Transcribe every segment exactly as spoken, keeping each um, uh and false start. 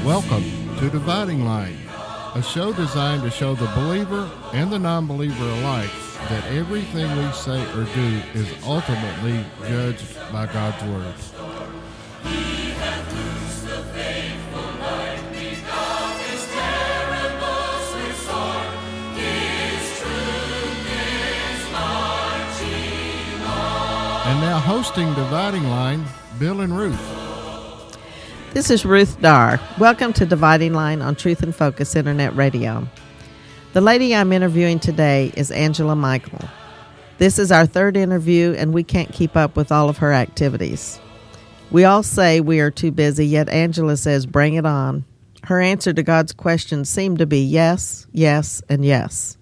Welcome to Dividing Line, a show designed to show the believer and the non-believer alike that everything we say or do is ultimately judged by God's Word. And now hosting Dividing Line, Bill and Ruth. This is Ruth Darr. Welcome to Dividing Line on Truth in Focus Internet Radio. The lady I'm interviewing today is Angela Michael. This is our third interview, and we can't keep up with all of her activities. We all say we are too busy, yet Angela says, bring it on. Her answer to God's questions seem to be yes, yes, and yes.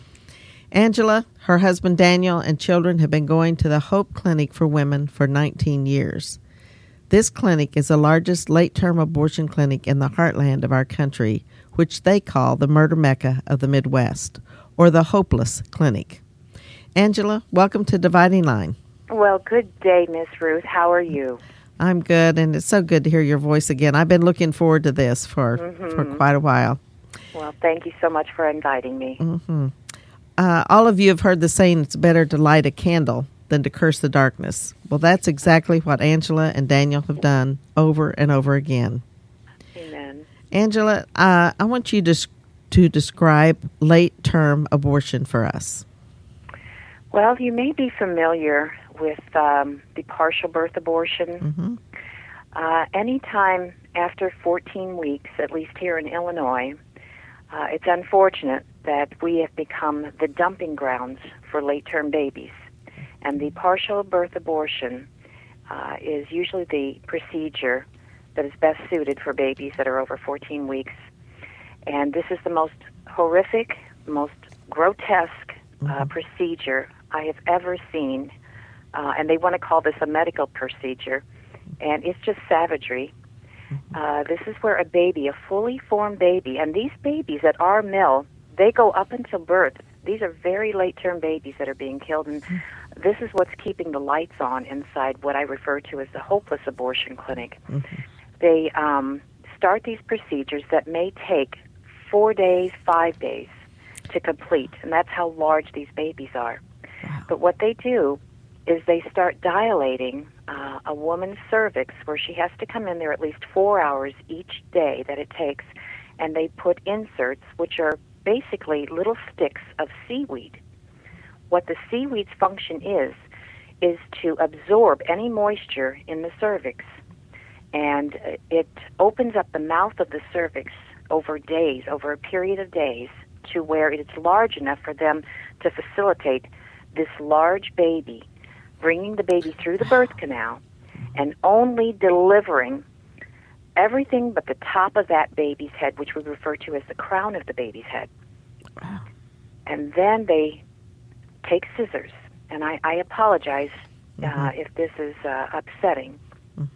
Angela, her husband Daniel, and children have been going to the Hope Clinic for Women for nineteen years. This clinic is the largest late-term abortion clinic in the heartland of our country, which they call the murder mecca of the Midwest, or the Hopeless Clinic. Angela, welcome to Dividing Line. Well, good day, Miss Ruth. How are you? I'm good, and it's so good to hear your voice again. I've been looking forward to this for, mm-hmm. for quite a while. Well, thank you so much for inviting me. Mm-hmm. Uh, all of you have heard the saying, it's better to light a candle than to curse the darkness. Well, that's exactly what Angela and Daniel have done over and over again. Amen. Angela, uh, I want you to, to describe late-term abortion for us. Well, you may be familiar with um, the partial birth abortion. Mm-hmm. Uh, anytime after fourteen weeks, at least here in Illinois, uh, it's unfortunate that we have become the dumping grounds for late-term babies. And the partial birth abortion uh, is usually the procedure that is best suited for babies that are over fourteen weeks. And this is the most horrific, most grotesque uh, mm-hmm. procedure I have ever seen. Uh, and they want to call this a medical procedure. And it's just savagery. Uh, this is where a baby, a fully formed baby, and these babies at our mill, they go up until birth. These are very late-term babies that are being killed, and this is what's keeping the lights on inside what I refer to as the Hopeless Abortion Clinic. Mm-hmm. They um, start these procedures that may take four days, five days to complete, and that's how large these babies are. Wow. But what they do is they start dilating uh, a woman's cervix, where she has to come in there at least four hours each day that it takes, and they put inserts, which are basically little sticks of seaweed. What the seaweed's function is, is to absorb any moisture in the cervix. And it opens up the mouth of the cervix over days, over a period of days, to where it's large enough for them to facilitate this large baby, bringing the baby through the birth canal and only delivering everything but the top of that baby's head, which we refer to as the crown of the baby's head. Wow. And then they take scissors, and I, I apologize uh, mm-hmm. if this is uh, upsetting, mm-hmm.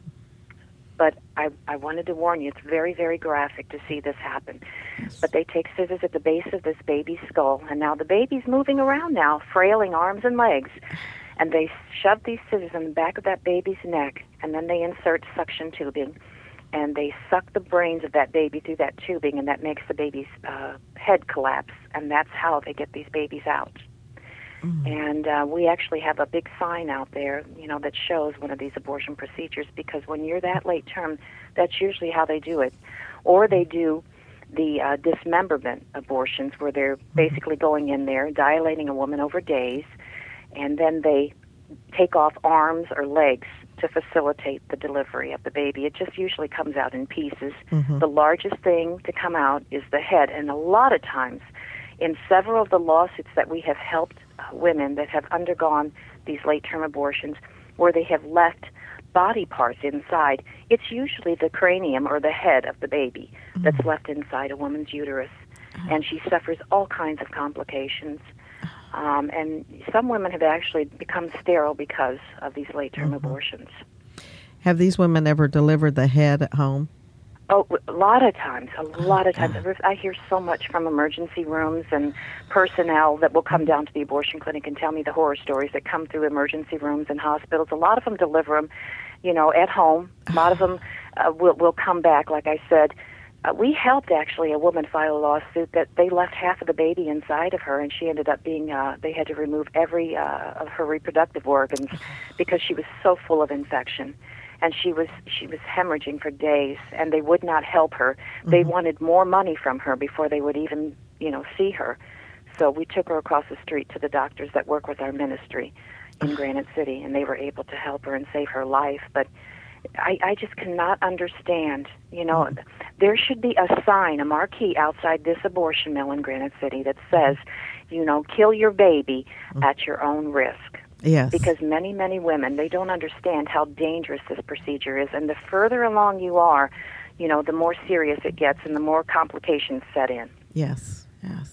but I, I wanted to warn you, it's very, very graphic to see this happen. Yes. But they take scissors at the base of this baby's skull, and now the baby's moving around now, frailing arms and legs, and they shove these scissors in the back of that baby's neck, and then they insert suction tubing, and they suck the brains of that baby through that tubing, and that makes the baby's uh, head collapse, and that's how they get these babies out. Mm-hmm. And uh, we actually have a big sign out there, you know, that shows one of these abortion procedures, because when you're that late term, that's usually how they do it. Or they do the uh, dismemberment abortions, where they're basically going in there, dilating a woman over days, and then they take off arms or legs to facilitate the delivery of the baby. It just usually comes out in pieces. Mm-hmm. The largest thing to come out is the head, and a lot of times, in several of the lawsuits that we have helped uh, women that have undergone these late-term abortions, where they have left body parts inside, it's usually the cranium or the head of the baby mm-hmm. that's left inside a woman's uterus, uh-huh. and she suffers all kinds of complications. Um, and some women have actually become sterile because of these late-term mm-hmm. abortions. Have these women ever delivered the head at home? Oh, a lot of times, a lot of times. I hear so much from emergency rooms and personnel that will come down to the abortion clinic and tell me the horror stories that come through emergency rooms and hospitals. A lot of them deliver them, you know, at home. A lot of them uh, will, will come back, like I said, uh, we helped actually a woman file a lawsuit that they left half of the baby inside of her, and she ended up being, uh, they had to remove every uh, of her reproductive organs because she was so full of infection. And she was she was hemorrhaging for days, and they would not help her. Mm-hmm. They wanted more money from her before they would even, you know, see her. So we took her across the street to the doctors that work with our ministry in Granite City, and they were able to help her and save her life. But I, I just cannot understand, you know, mm-hmm. there should be a sign, a marquee outside this abortion mill in Granite City that says, you know, kill your baby mm-hmm. at your own risk. Yes. Because many, many women, they don't understand how dangerous this procedure is. And the further along you are, you know, the more serious it gets and the more complications set in. Yes, yes.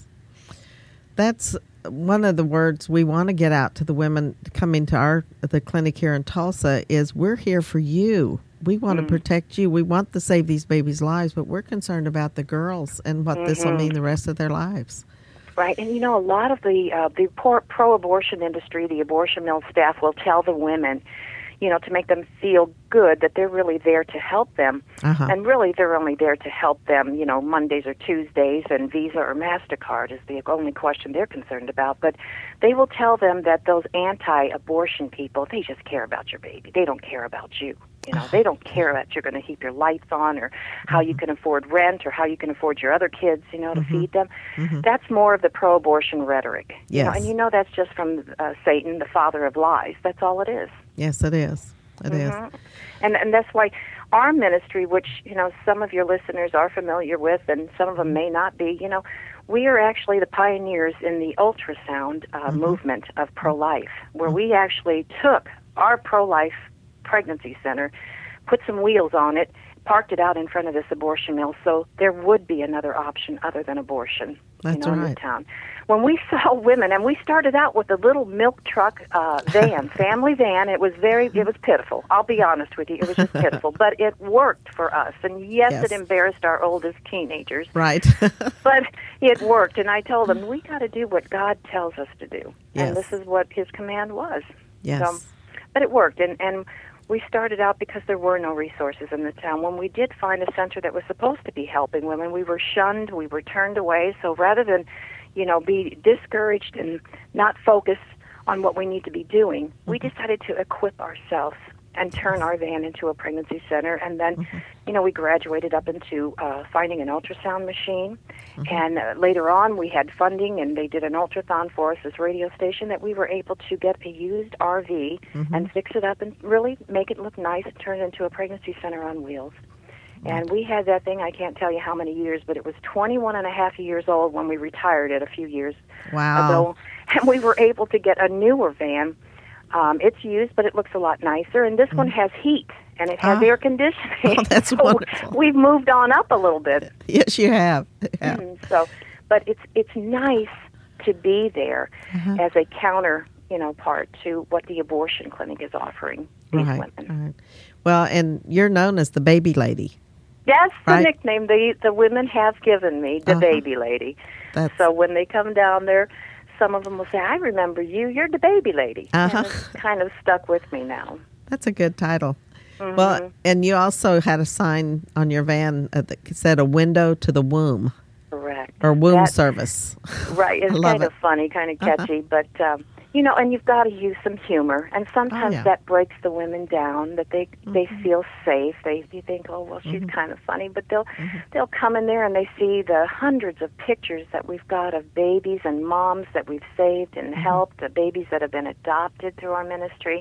That's one of the words we want to get out to the women coming to our the clinic here in Tulsa is we're here for you. We want mm-hmm. to protect you. We want to save these babies' lives, but we're concerned about the girls and what mm-hmm. this will mean the rest of their lives. Right, and you know, a lot of the uh, the pro-abortion industry, the abortion mill staff will tell the women, you know, to make them feel good that they're really there to help them. Uh-huh. And really, they're only there to help them, you know, Mondays or Tuesdays, and Visa or MasterCard is the only question they're concerned about. But they will tell them that those anti-abortion people, they just care about your baby. They don't care about you. You know, they don't care that you're going to keep your lights on or how mm-hmm. you can afford rent or how you can afford your other kids, you know, to mm-hmm. feed them. Mm-hmm. That's more of the pro-abortion rhetoric. Yes. You know, and you know that's just from uh, Satan, the father of lies. That's all it is. Yes, it is. It mm-hmm. is. And and that's why our ministry, which, you know, some of your listeners are familiar with and some of them may not be, you know, we are actually the pioneers in the ultrasound uh, mm-hmm. movement of pro-life, where mm-hmm. we actually took our pro-life pregnancy center, put some wheels on it, parked it out in front of this abortion mill, so there would be another option other than abortion. That's you know, right. in the town. When we saw women, and we started out with a little milk truck uh, van, family van. It was very, it was pitiful. I'll be honest with you, it was just pitiful, but it worked for us. And yes, yes. it embarrassed our oldest teenagers, right? but it worked. And I told them we got to do what God tells us to do, yes. and this is what His command was. Yes. So, but it worked, and and. We started out because there were no resources in the town. When we did find a center that was supposed to be helping women, we were shunned, we were turned away. So rather than, you know, be discouraged and not focus on what we need to be doing, mm-hmm. we decided to equip ourselves and turn our van into a pregnancy center. And then, mm-hmm. you know, we graduated up into uh, finding an ultrasound machine. Mm-hmm. And uh, later on, we had funding, and they did an ultrathon for us, this radio station, that we were able to get a used R V mm-hmm. and fix it up and really make it look nice and turn it into a pregnancy center on wheels. Mm-hmm. And we had that thing, I can't tell you how many years, but it was twenty-one and a half years old when we retired it a few years wow. ago. And we were able to get a newer van. Um, it's used, but it looks a lot nicer. And this mm. one has heat, and it has oh. air conditioning. Oh, that's so wonderful. We've moved on up a little bit. Yes, you have. Yeah. Mm, so, but it's it's nice to be there uh-huh. as a counter, you know, part to what the abortion clinic is offering these right, women. Right. Well, and you're known as the baby lady. That's the right? nickname the the women have given me, the uh-huh. baby lady. That's... So when they come down there, some of them will say, I remember you, you're the baby lady. Uh-huh. And it's kind of stuck with me now. That's a good title. Mm-hmm. Well, and you also had a sign on your van uh, that said a window to the womb. Correct. Or womb that, service. Right. It's kind it. of funny, kind of catchy, uh-huh. but, um, you know, and you've got to use some humor. And sometimes oh, yeah. that breaks the women down, that they mm-hmm. they feel safe. They you think, oh, well, she's mm-hmm. kind of funny. But they'll, mm-hmm. they'll come in there and they see the hundreds of pictures that we've got of babies and moms that we've saved and mm-hmm. helped, the babies that have been adopted through our ministry.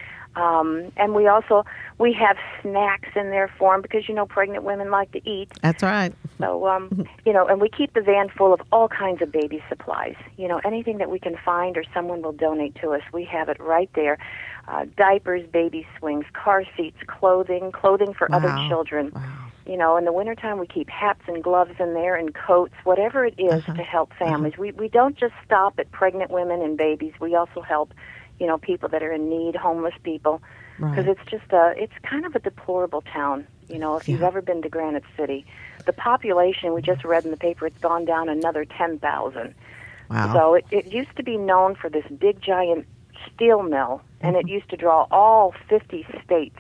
Um, and we also, we have snacks in there for them because, you know, pregnant women like to eat. That's right. So, um, you know, and we keep the van full of all kinds of baby supplies. You know, anything that we can find or someone will donate to us, we have it right there. Uh, diapers, baby swings, car seats, clothing, clothing for wow. other children. Wow. You know, in the wintertime, we keep hats and gloves in there and coats, whatever it is uh-huh. to help families. Uh-huh. We we don't just stop at pregnant women and babies. We also help, you know, people that are in need, homeless people, because right. it's just a, it's kind of a deplorable town. You know, if yeah. you've ever been to Granite City, the population, we just read in the paper, it's gone down another ten thousand. Wow. So it, it used to be known for this big, giant steel mill, and mm-hmm. it used to draw all fifty states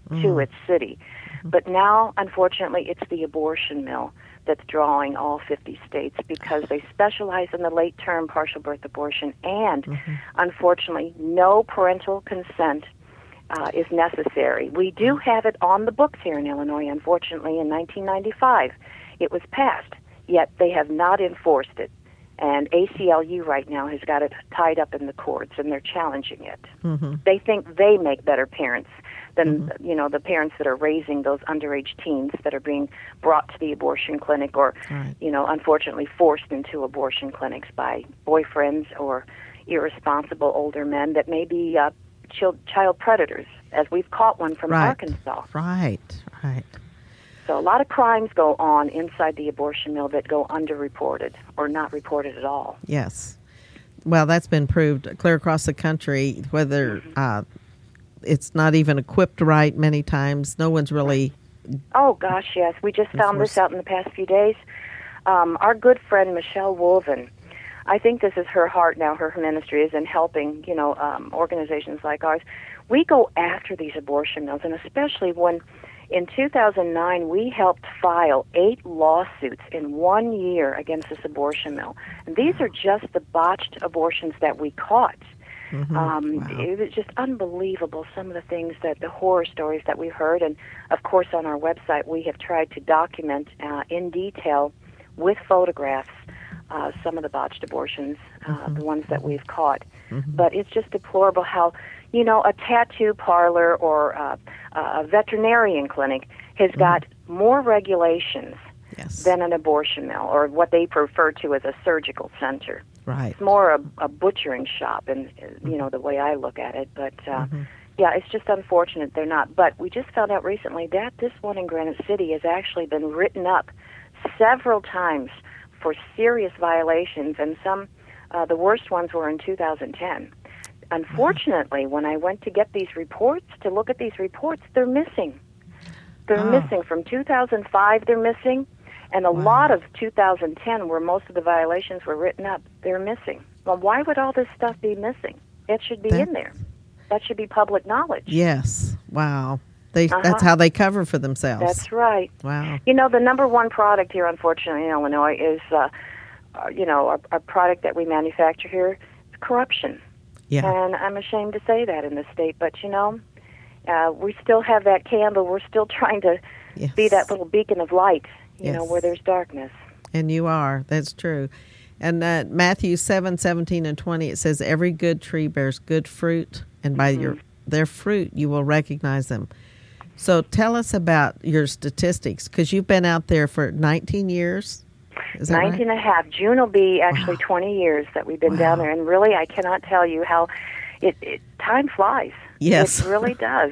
mm. to its city. Mm-hmm. But now, unfortunately, it's the abortion mill that's drawing all fifty states because they specialize in the late-term partial birth abortion, and mm-hmm. unfortunately, no parental consent uh, is necessary. We do have it on the books here in Illinois. Unfortunately, in nineteen ninety-five, it was passed, yet they have not enforced it. And A C L U right now has got it tied up in the courts, and they're challenging it. Mm-hmm. They think they make better parents than, mm-hmm. you know, the parents that are raising those underage teens that are being brought to the abortion clinic or, right. you know, unfortunately forced into abortion clinics by boyfriends or irresponsible older men that may be uh, child, child predators, as we've caught one from right. Arkansas. Right, right. So a lot of crimes go on inside the abortion mill that go underreported or not reported at all. Yes. Well, that's been proved clear across the country, whether mm-hmm. uh, it's not even equipped right many times. No one's really... Oh, gosh, yes. We just found this out in the past few days. Um, our good friend, Michelle Wolven, I think this is her heart now, her ministry is in helping, you know, um, organizations like ours. We go after these abortion mills, and especially when... in two thousand nine, we helped file eight lawsuits in one year against this abortion mill. And these are just the botched abortions that we caught. Mm-hmm. Um, wow. It was just unbelievable, some of the things that, the horror stories that we've heard. And, of course, on our website, we have tried to document uh, in detail with photographs uh, some of the botched abortions, uh, mm-hmm. the ones that we've caught. Mm-hmm. But it's just deplorable how, you know, a tattoo parlor or uh, a veterinarian clinic has mm-hmm. got more regulations yes. than an abortion mill, or what they refer to as a surgical center. Right. It's more a, a butchering shop, and mm-hmm. you know, the way I look at it. But uh, mm-hmm. yeah, it's just unfortunate they're not. But we just found out recently that this one in Granite City has actually been written up several times for serious violations, and some, uh, the worst ones were in two thousand ten. Unfortunately, mm-hmm. when I went to get these reports, to look at these reports, they're missing. They're oh. missing. From two thousand five, they're missing. And a wow. lot of two thousand ten, where most of the violations were written up, they're missing. Well, why would all this stuff be missing? It should be that, in there. That should be public knowledge. Yes. Wow. They, uh-huh. That's how they cover for themselves. That's right. Wow. You know, the number one product here, unfortunately, in Illinois is, uh, uh, you know, a, a product that we manufacture here is corruption. Yeah. And I'm ashamed to say that in this state. But, you know, uh, we still have that candle. We're still trying to yes. be that little beacon of light, you yes. know, where there's darkness. And you are. That's true. And uh, Matthew seven, seventeen, and twenty, it says, every good tree bears good fruit, and by mm-hmm. your their fruit you will recognize them. So tell us about your statistics, because you've been out there for nineteen years. Is that nineteen right? and a half. June will be actually wow. twenty years that we've been wow. down there. And really, I cannot tell you how it, it time flies. Yes. It really does.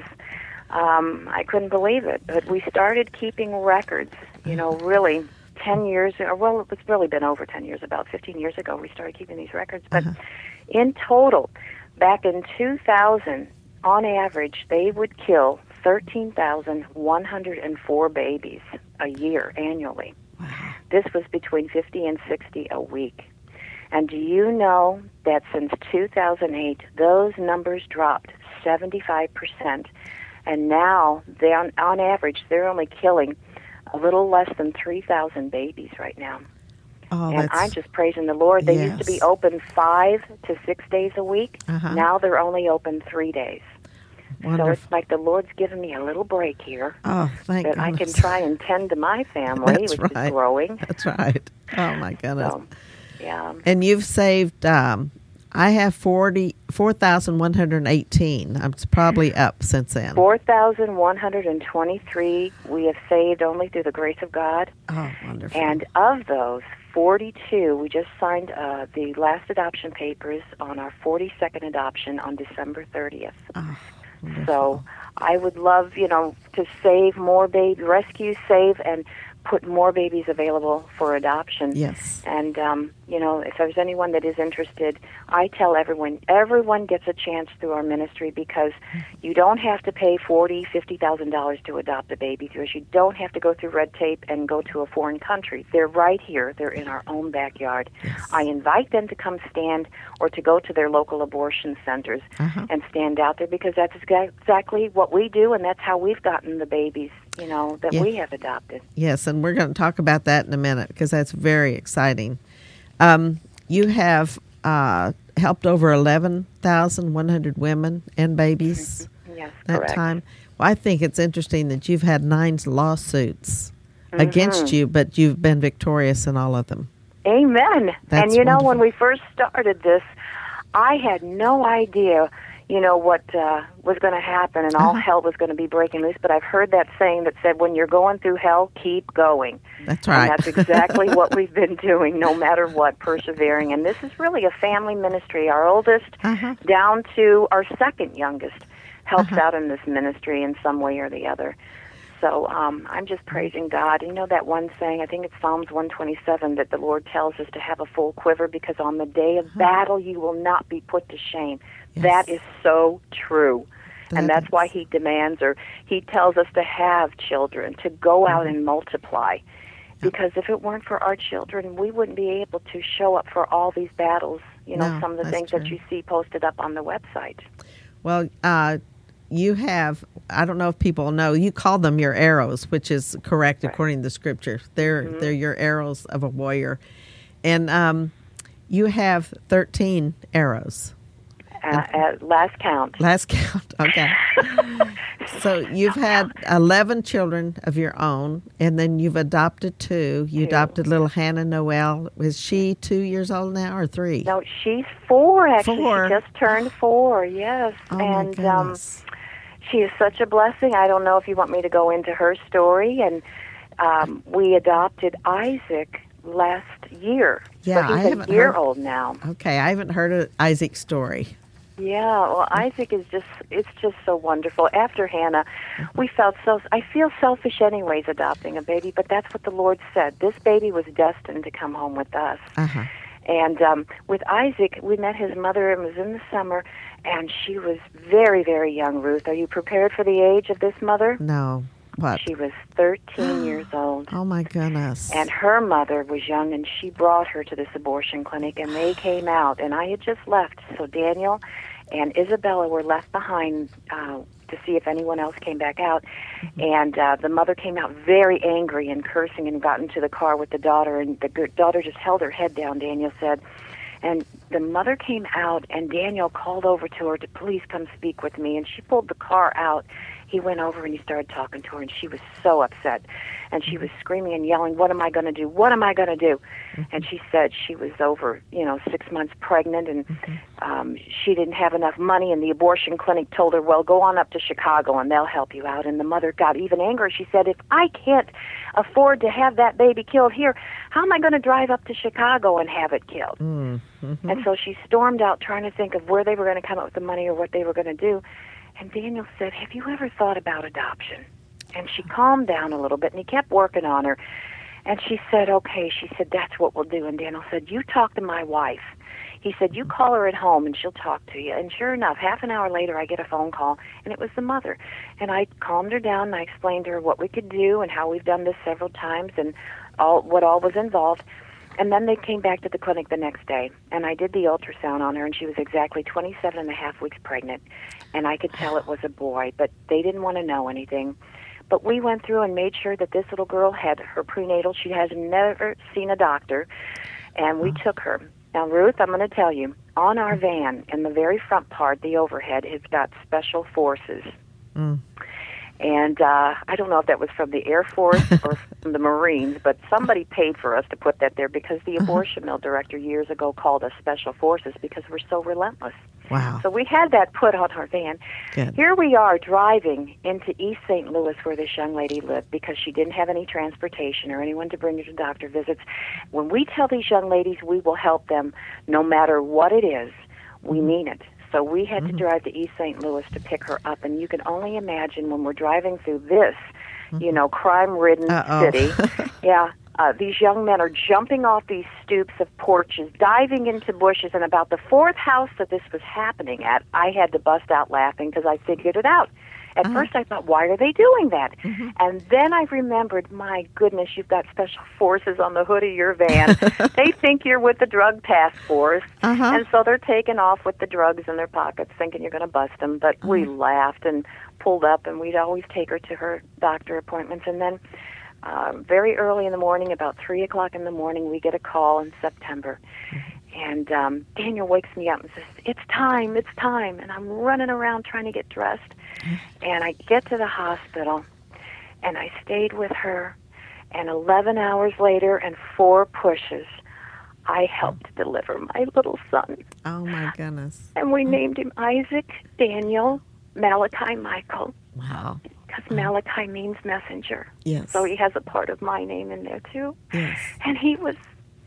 Um, I couldn't believe it. But we started keeping records, you know, really ten years, or well, it's really been over ten years, about fifteen years ago we started keeping these records. But uh-huh. in total, back in two thousand, on average, they would kill thirteen thousand one hundred four babies a year annually. Wow. This was between fifty and sixty a week. And do you know that since two thousand eight, those numbers dropped seventy-five percent, and now, they on, on average, they're only killing a little less than three thousand babies right now. Oh, and I'm just praising the Lord. They yes. used to be open five to six days a week. Uh-huh. Now they're only open three days. Wonderful. So it's like the Lord's given me a little break here. Oh, thank that goodness. I can try and tend to my family, That's which right. is growing. That's right. Oh, my goodness. So, yeah. And you've saved, um, I have forty four thousand one hundred eighteen. I'm probably up since then. four thousand one hundred twenty-three we have saved only through the grace of God. Oh, wonderful. And of those, forty-two, we just signed uh, the last adoption papers on our forty-second adoption on December thirtieth. Oh, wonderful. So I would love, you know, to save more baby, rescue, save, and put more babies available for adoption. Yes. And um, you know, if there's anyone that is interested, I tell everyone, everyone gets a chance through our ministry because you don't have to pay forty thousand dollars, fifty thousand dollars to adopt a baby through us. You don't have to go through red tape and go to a foreign country. They're right here. They're in our own backyard. Yes. I invite them to come stand or to go to their local abortion centers Uh-huh. and stand out there because that's exa- exactly what we do, and that's how we've gotten the babies, you know, that Yeah. we have adopted. Yes, and we're going to talk about that in a minute because that's very exciting. Um, you have uh, helped over eleven thousand one hundred women and babies Yes, that correct. time. Well, I think it's interesting that you've had nine lawsuits against Mm-hmm. you, but you've been victorious in all of them. Amen. That's and you know, wonderful. when we first started this, I had no idea, you know, what uh, was going to happen and all Uh-huh. hell was going to be breaking loose. But I've heard that saying that said, when you're going through hell, keep going. That's right. And that's exactly what we've been doing, no matter what, persevering. And this is really a family ministry. Our oldest Uh-huh. down to our second youngest helps Uh-huh. out in this ministry in some way or the other. So um, I'm just praising God. You know that one saying, I think it's Psalms one twenty-seven, that the Lord tells us to have a full quiver because on the day of battle you will not be put to shame. Yes. That is so true. That and that's is. why he demands, or he tells us to have children, to go out and multiply. Because if it weren't for our children, we wouldn't be able to show up for all these battles, you know, No, some of the that's things that true. you see posted up on the website. Well, uh, you have, I don't know if people know, you call them your arrows, which is correct according to the scripture. They're, Mm-hmm. they're your arrows of a warrior. And um, you have thirteen arrows. Uh, at last count. Last count. Okay. So you've had eleven children of your own, and then you've adopted two. You Two. adopted little Hannah Noel. Is she two years old now or three? No, she's four, actually. Four. She just turned four, yes. Oh, and my um, goodness. she is such a blessing. I don't know if you want me to go into her story. And um, we adopted Isaac last year. Yeah, so I he's haven't a year heard- old now. Okay, I haven't heard of Isaac's story. Yeah, well, Isaac is just, it's just so wonderful. After Hannah, we felt so, I feel selfish anyways adopting a baby, but that's what the Lord said. This baby was destined to come home with us. Uh-huh. And um, with Isaac, we met his mother. It was in the summer, and she was very, very young, Ruth. Are you prepared for the age of this mother? No. What? She was thirteen years old. Oh, my goodness. And her mother was young, and she brought her to this abortion clinic, and they came out, and I had just left. So Daniel and Isabella were left behind uh, to see if anyone else came back out. And uh, the mother came out very angry and cursing and got into the car with the daughter, and the g- daughter just held her head down, Daniel said. And the mother came out, and Daniel called over to her to please come speak with me, and she pulled the car out. He went over and he started talking to her, and she was so upset. And she was screaming and yelling, what am I going to do? What am I going to do? And she said she was over, you know, six months pregnant, and um, she didn't have enough money, and the abortion clinic told her, well, go on up to Chicago, and they'll help you out. And the mother got even angry. She said, if I can't afford to have that baby killed here, how am I going to drive up to Chicago and have it killed? Mm, mhm. And so she stormed out trying to think of where they were going to come up with the money or what they were going to do. And Daniel said, have you ever thought about adoption? And she calmed down a little bit, and he kept working on her. And she said, okay. She said, that's what we'll do. And Daniel said, you talk to my wife. He said, you call her at home, and she'll talk to you. And sure enough, half an hour later, I get a phone call, and it was the mother. And I calmed her down, and I explained to her what we could do and how we've done this several times and all what all was involved. And then they came back to the clinic the next day, and I did the ultrasound on her, and she was exactly twenty-seven and a half weeks pregnant, and I could tell it was a boy, but they didn't want to know anything. But we went through and made sure that this little girl had her prenatal. She has never seen a doctor, and we took her. Now, Ruth, I'm going to tell you, on our van, in the very front part, the overhead, it's got Special Forces. Mm. And uh, I don't know if that was from the Air Force or from the Marines, but somebody paid for us to put that there because the abortion mill director years ago called us Special Forces because we're so relentless. Wow. So we had that put on our van. Good. Here we are driving into East Saint Louis where this young lady lived because she didn't have any transportation or anyone to bring her to doctor visits. When we tell these young ladies we will help them no matter what it is, we mean it. So we had Mm-hmm. to drive to East Saint Louis to pick her up, and you can only imagine when we're driving through this, you know, crime-ridden Uh-oh. city. Yeah, Uh, these young men are jumping off these stoops of porches, diving into bushes, and about the fourth house that this was happening at, I had to bust out laughing because I figured it out. At uh-huh. first I thought, why are they doing that? Mm-hmm. And then I remembered, my goodness, you've got special forces on the hood of your van. They think you're with the drug task force, uh-huh. and so they're taking off with the drugs in their pockets thinking you're going to bust them. But uh-huh. we laughed and pulled up, and we'd always take her to her doctor appointments. And then uh, very early in the morning, about three o'clock in the morning, we get a call in September. Mm-hmm. And um, Daniel wakes me up and says, it's time, it's time. And I'm running around trying to get dressed. And I get to the hospital, and I stayed with her. And eleven hours later and four pushes, I helped deliver my little son. Oh, my goodness. And we named him Isaac Daniel Malachi Michael. Wow. Because Malachi means messenger. Yes. So he has a part of my name in there, too. Yes. And he was...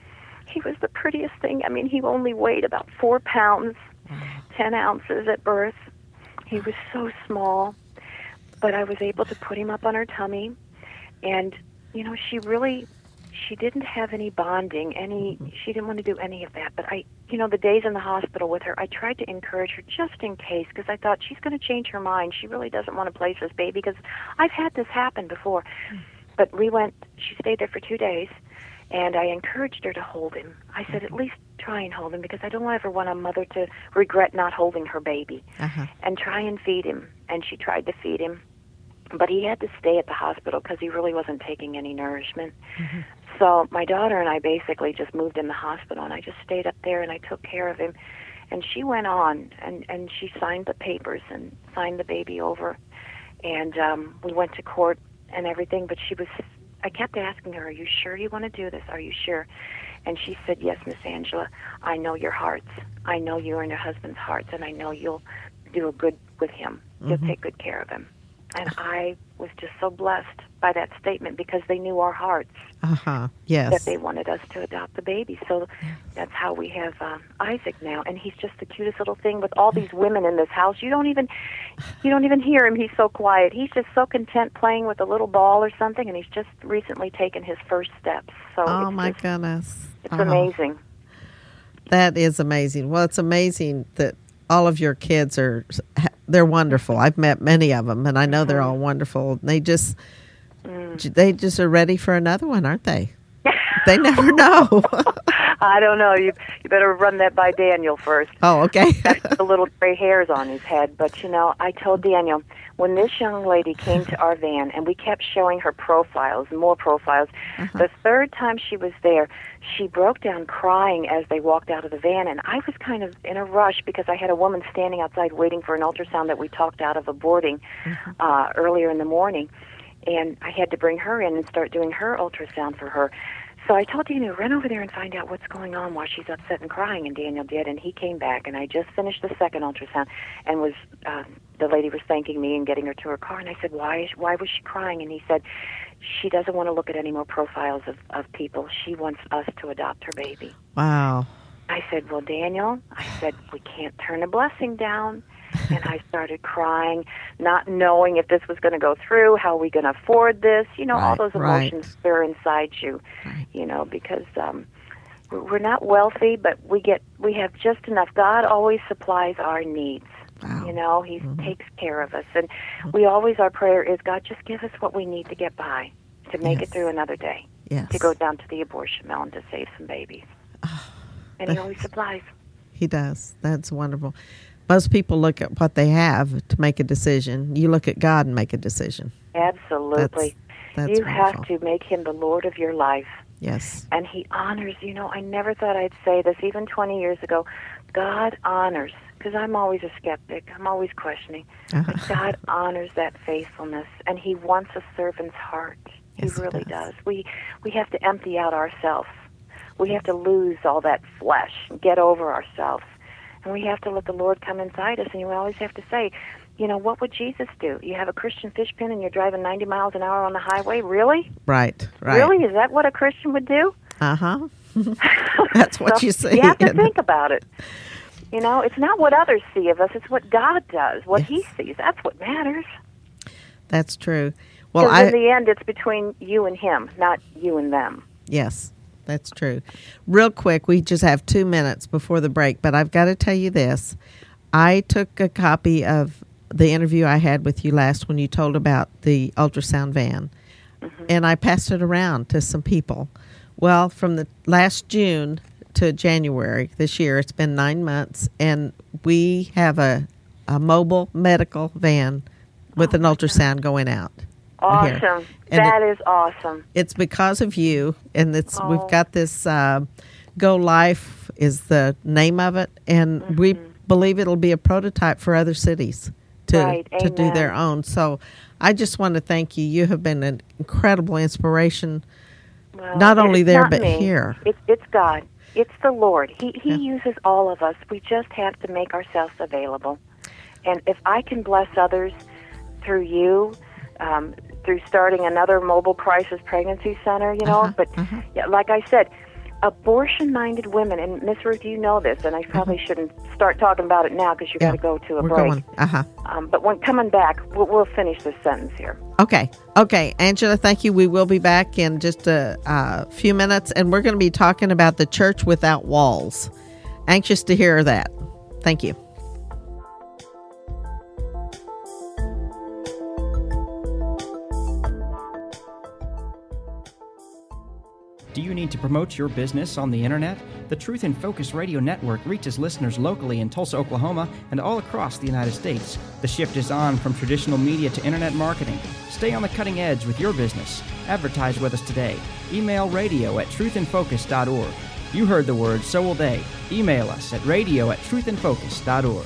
He was the prettiest thing. I mean, he only weighed about four pounds, ten ounces at birth. He was so small, but I was able to put him up on her tummy. And, you know, she really, she didn't have any bonding, any, she didn't want to do any of that. But I, you know, the days in the hospital with her, I tried to encourage her just in case, because I thought she's going to change her mind. She really doesn't want to place this baby, because I've had this happen before. But we went, she stayed there for two days. And I encouraged her to hold him. I said, at least try and hold him, because I don't ever want a mother to regret not holding her baby. Uh-huh. And try and feed him. And she tried to feed him. But he had to stay at the hospital because he really wasn't taking any nourishment. Mm-hmm. So my daughter and I basically just moved in the hospital, and I just stayed up there, and I took care of him. And she went on, and, and she signed the papers and signed the baby over. And um, we went to court and everything, but she was... I kept asking her, are you sure you want to do this? Are you sure? And she said, yes, Miss Angela, I know your hearts. I know you and your husband's hearts, and I know you'll do a good with him. You'll mm-hmm. take good care of him. And I was just so blessed by that statement, because they knew our hearts. Uh-huh. Yes. That they wanted us to adopt the baby. So that's how we have um, Isaac now, and he's just the cutest little thing with all these women in this house. You don't even, you don't even hear him. He's so quiet. He's just so content playing with a little ball or something, and he's just recently taken his first steps. So oh it's my just, goodness, it's uh-huh. amazing. That is amazing. Well, it's amazing that all of your kids are, they're wonderful. I've met many of them, and I know mm-hmm. they're all wonderful. They just, mm. they just are ready for another one, aren't they? They never know. I don't know. You you better run that by Daniel first. Oh, okay. That's the little gray hairs on his head. But, you know, I told Daniel, when this young lady came to our van, and we kept showing her profiles, more profiles, uh-huh. the third time she was there, she broke down crying as they walked out of the van. And I was kind of in a rush, because I had a woman standing outside waiting for an ultrasound that we talked out of aborting uh-huh. uh, earlier in the morning. And I had to bring her in and start doing her ultrasound for her. So I told Daniel, run over there and find out what's going on while she's upset and crying. And Daniel did, and he came back. And I just finished the second ultrasound, and was uh, the lady was thanking me and getting her to her car. And I said, why is, why was she crying? And he said, she doesn't want to look at any more profiles of, of people. She wants us to adopt her baby. Wow. I said, well, Daniel, I said, we can't turn a blessing down. And I started crying, not knowing if this was going to go through, how are we going to afford this, you know, right, all those emotions right. stir inside you, right. you know, because um, we're not wealthy, but we get we have just enough. God always supplies our needs. Wow. You know, He mm-hmm. takes care of us. And we always, our prayer is, God, just give us what we need to get by, to make yes. it through another day, yes. to go down to the abortion mill and to save some babies. Oh, and He always supplies. He does. That's wonderful. Most people look at what they have to make a decision. You look at God and make a decision. Absolutely. That's, that's you wonderful. have to make Him the Lord of your life. Yes. And He honors, you know, I never thought I'd say this, even twenty years ago. God honors, because I'm always a skeptic. I'm always questioning. Uh-huh. But God honors that faithfulness, and He wants a servant's heart. Yes, he really he does. does. We, we have to empty out ourselves. We have to lose all that flesh, get over ourselves. And we have to let the Lord come inside us, and you always have to say, you know, what would Jesus do? You have a Christian fish pen and you're driving ninety miles an hour on the highway? Really? Right, right. Really? Is that what a Christian would do? Uh-huh. That's what so you see. You have to think about it. You know, it's not what others see of us, it's what God does, what yes. He sees. That's what matters. That's true. Well, I, in the end, it's between you and Him, not you and them. Yes, that's true. Real quick, we just have two minutes before the break, but I've got to tell you this. I took a copy of the interview I had with you last when you told about the ultrasound van, mm-hmm. and I passed it around to some people. Well, from the last June to January this year, it's been nine months, and we have a, a mobile medical van with oh an ultrasound God. going out. Awesome. That it, is awesome. It's because of you, and it's oh. we've got this uh, Go Life is the name of it, and mm-hmm. we believe it'll be a prototype for other cities to right. to do their own. So I just want to thank you. You have been an incredible inspiration, well, not only there not but me. here. It's, it's God. It's the Lord. He, he yeah. uses all of us. We just have to make ourselves available. And if I can bless others through you, um, through starting another mobile crisis pregnancy center, you know, uh-huh, but uh-huh. yeah, like I said, abortion-minded women, and Miss Ruth, you know this, and I probably uh-huh. shouldn't start talking about it now because you've yeah, got to go to a we're break. Going. Uh-huh. Um, but when coming back, we'll, we'll finish this sentence here. Okay. Okay. Angela, thank you. We will be back in just a uh, few minutes, and we're going to be talking about the church without walls. Anxious to hear that. Thank you. Do you need to promote your business on the internet? The Truth in Focus Radio Network reaches listeners locally in Tulsa, Oklahoma, and all across the United States. The shift is on from traditional media to internet marketing. Stay on the cutting edge with your business. Advertise with us today. Email radio at truth in focus dot org. You heard the word, so will they. Email us at radio at truth in focus dot org.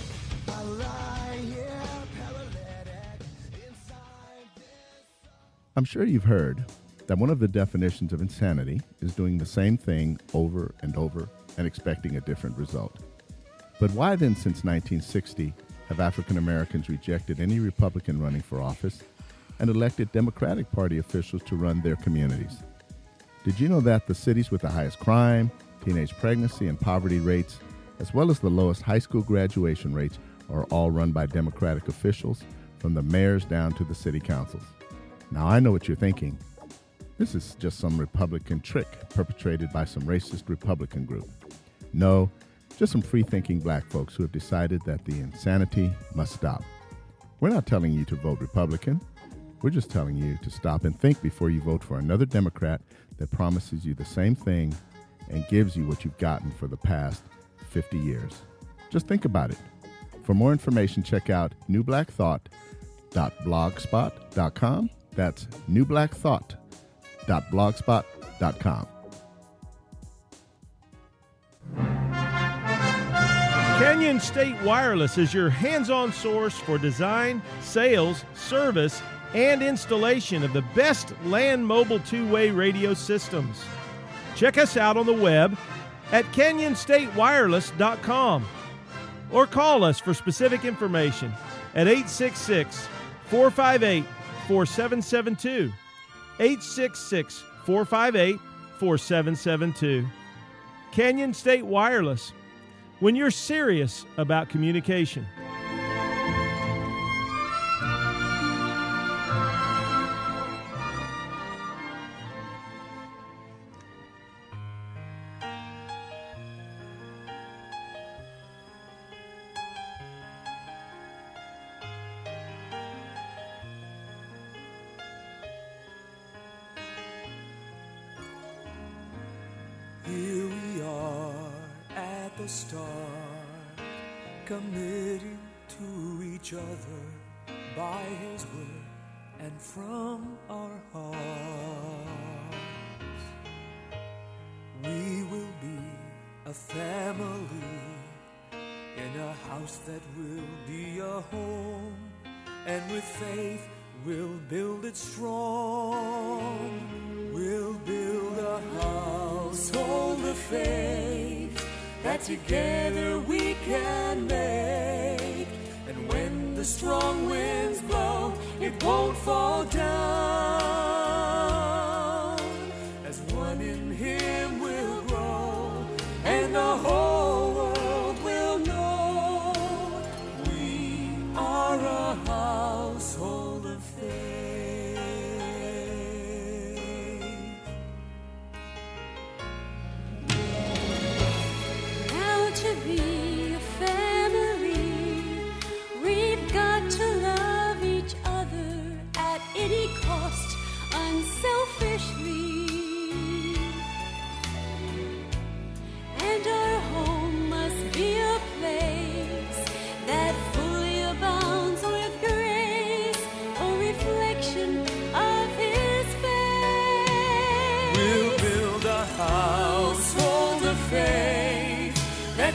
I'm sure you've heard that one of the definitions of insanity is doing the same thing over and over and expecting a different result. But why then, since nineteen sixty, have African Americans rejected any Republican running for office and elected Democratic Party officials to run their communities? Did you know that the cities with the highest crime, teenage pregnancy, and poverty rates, as well as the lowest high school graduation rates, are all run by Democratic officials, from the mayors down to the city councils? Now, I know what you're thinking. This is just some Republican trick perpetrated by some racist Republican group. No, just some free-thinking black folks who have decided that the insanity must stop. We're not telling you to vote Republican. We're just telling you to stop and think before you vote for another Democrat that promises you the same thing and gives you what you've gotten for the past fifty years. Just think about it. For more information, check out new black thought dot blogspot dot com. That's new black thought dot blogspot dot com. Canyon State Wireless is your hands-on source for design, sales, service, and installation of the best land mobile two-way radio systems. Check us out on the web at canyon state wireless dot com or call us for specific information at eight six six, four five eight, four seven seven two. eight six six, four five eight, four seven seven two. Canyon State Wireless, when you're serious about communication. Here we are at the start, committed to each other by His word and from our hearts. We will be a family in a house that will be a home, and with faith we'll build it strong. We'll build a household of faith that together we can make. And when the strong winds blow, it won't fall down. As one in Him we'll grow, and the whole world will know we are a household of faith.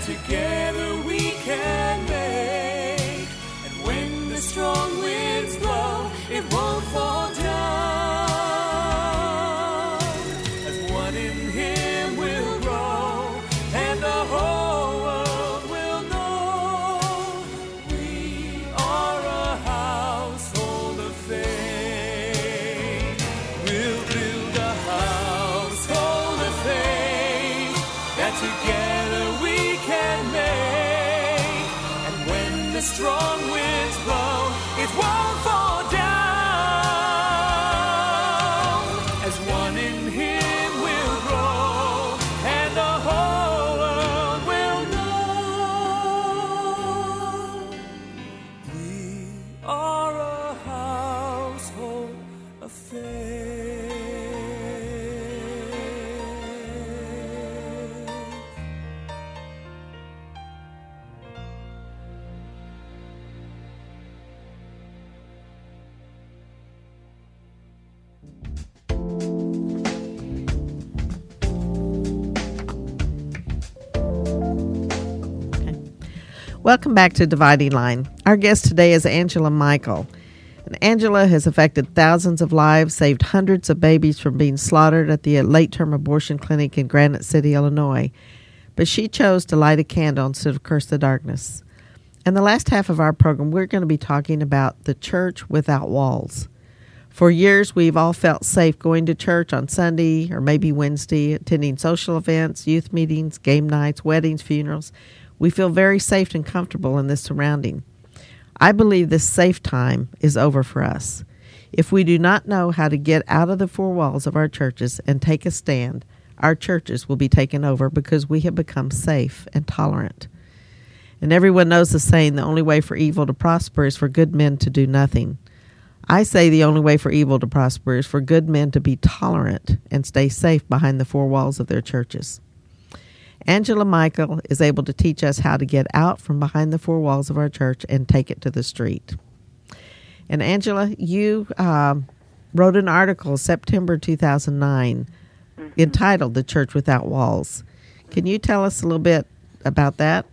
together we can make. And when the strong winds blow, it won't fall down. As one in Him will grow, and the whole world will know we are a household of faith. We'll build a household of faith that together we can make. And when the strong winds blow, it won't fall down. As one in Him will grow, and the whole world will know we are a household of faith. Welcome back to Dividing Line. Our guest today is Angela Michael. And Angela has affected thousands of lives, saved hundreds of babies from being slaughtered at the late-term abortion clinic in Granite City, Illinois. But she chose to light a candle instead of curse the darkness. In the last half of our program, we're going to be talking about the church without walls. For years, we've all felt safe going to church on Sunday or maybe Wednesday, attending social events, youth meetings, game nights, weddings, funerals. We feel very safe and comfortable in this surrounding. I believe this safe time is over for us. If we do not know how to get out of the four walls of our churches and take a stand, our churches will be taken over because we have become safe and tolerant. And everyone knows the saying, the only way for evil to prosper is for good men to do nothing. I say the only way for evil to prosper is for good men to be tolerant and stay safe behind the four walls of their churches. Angela Michael is able to teach us how to get out from behind the four walls of our church and take it to the street. And Angela, you uh, wrote an article September two thousand nine mm-hmm. entitled The Church Without Walls. Can you tell us a little bit about that?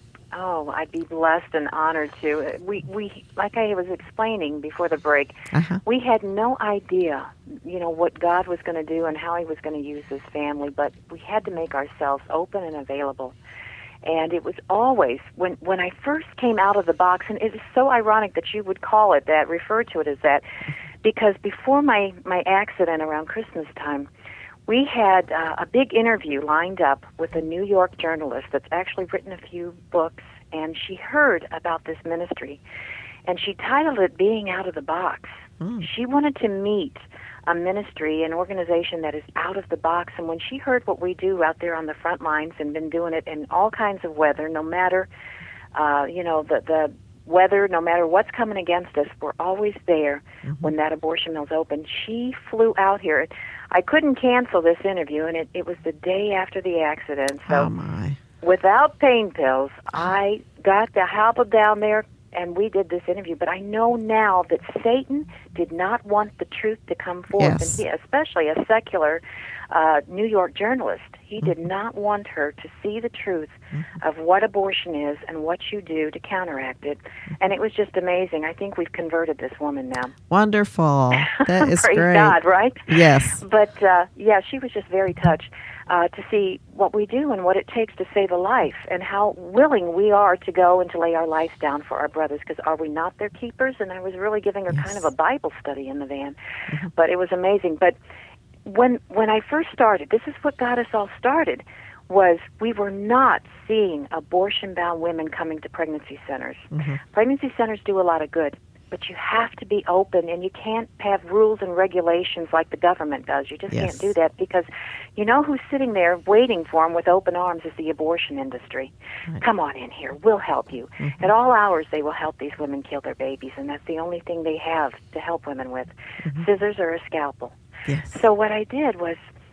Oh, I'd be blessed and honored to. We, we, like I was explaining before the break, uh-huh. we had no idea, you know, what God was going to do and how He was going to use His family, but we had to make ourselves open and available. And it was always, when, when I first came out of the box, and it is so ironic that you would call it that, refer to it as that, because before my, my accident around Christmas time, we had uh, a big interview lined up with a New York journalist that's actually written a few books, and she heard about this ministry, and she titled it Being Out of the Box. Mm. She wanted to meet a ministry, an organization that is out of the box, and when she heard what we do out there on the front lines and been doing it in all kinds of weather, no matter, uh, you know, the, the weather, no matter what's coming against us, we're always there mm-hmm. when that abortion mill's open. She flew out here. I couldn't cancel this interview, and it, it was the day after the accident. So oh my. Without pain pills, I got the hobble down there, and we did this interview. But I know now that Satan did not want the truth to come forth, yes. and he, especially a secular uh, New York journalist. He mm-hmm. did not want her to see the truth mm-hmm. of what abortion is and what you do to counteract it. And it was just amazing. I think we've converted this woman now. Wonderful. That is Praise great. God, right? Yes. But, uh, yeah, she was just very touched uh, to see what we do and what it takes to save a life and how willing we are to go and to lay our lives down for our brothers, because are we not their keepers? And I was really giving her yes. kind of a Bible study in the van. Mm-hmm. But it was amazing. But when when I first started, this is what got us all started, was we were not seeing abortion-bound women coming to pregnancy centers. Mm-hmm. Pregnancy centers do a lot of good, but you have to be open, and you can't have rules and regulations like the government does. You just yes. can't do that, because you know who's sitting there waiting for them with open arms is the abortion industry. Right. Come on in here. We'll help you. Mm-hmm. At all hours, they will help these women kill their babies, and that's the only thing they have to help women with, mm-hmm. scissors or a scalpel. Yes. So what I did was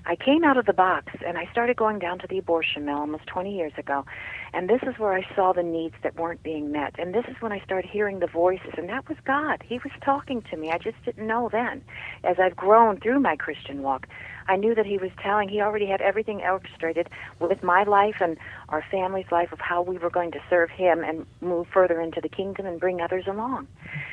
I came out of the box, and I started going down to the abortion mill almost twenty years ago, and this is where I saw the needs that weren't being met, and this is when I started hearing the voices, and that was God. He was talking to me. I just didn't know then. As I've grown through my Christian walk, I knew that he was telling, he already had everything orchestrated with my life and our family's life of how we were going to serve him and move further into the kingdom and bring others along.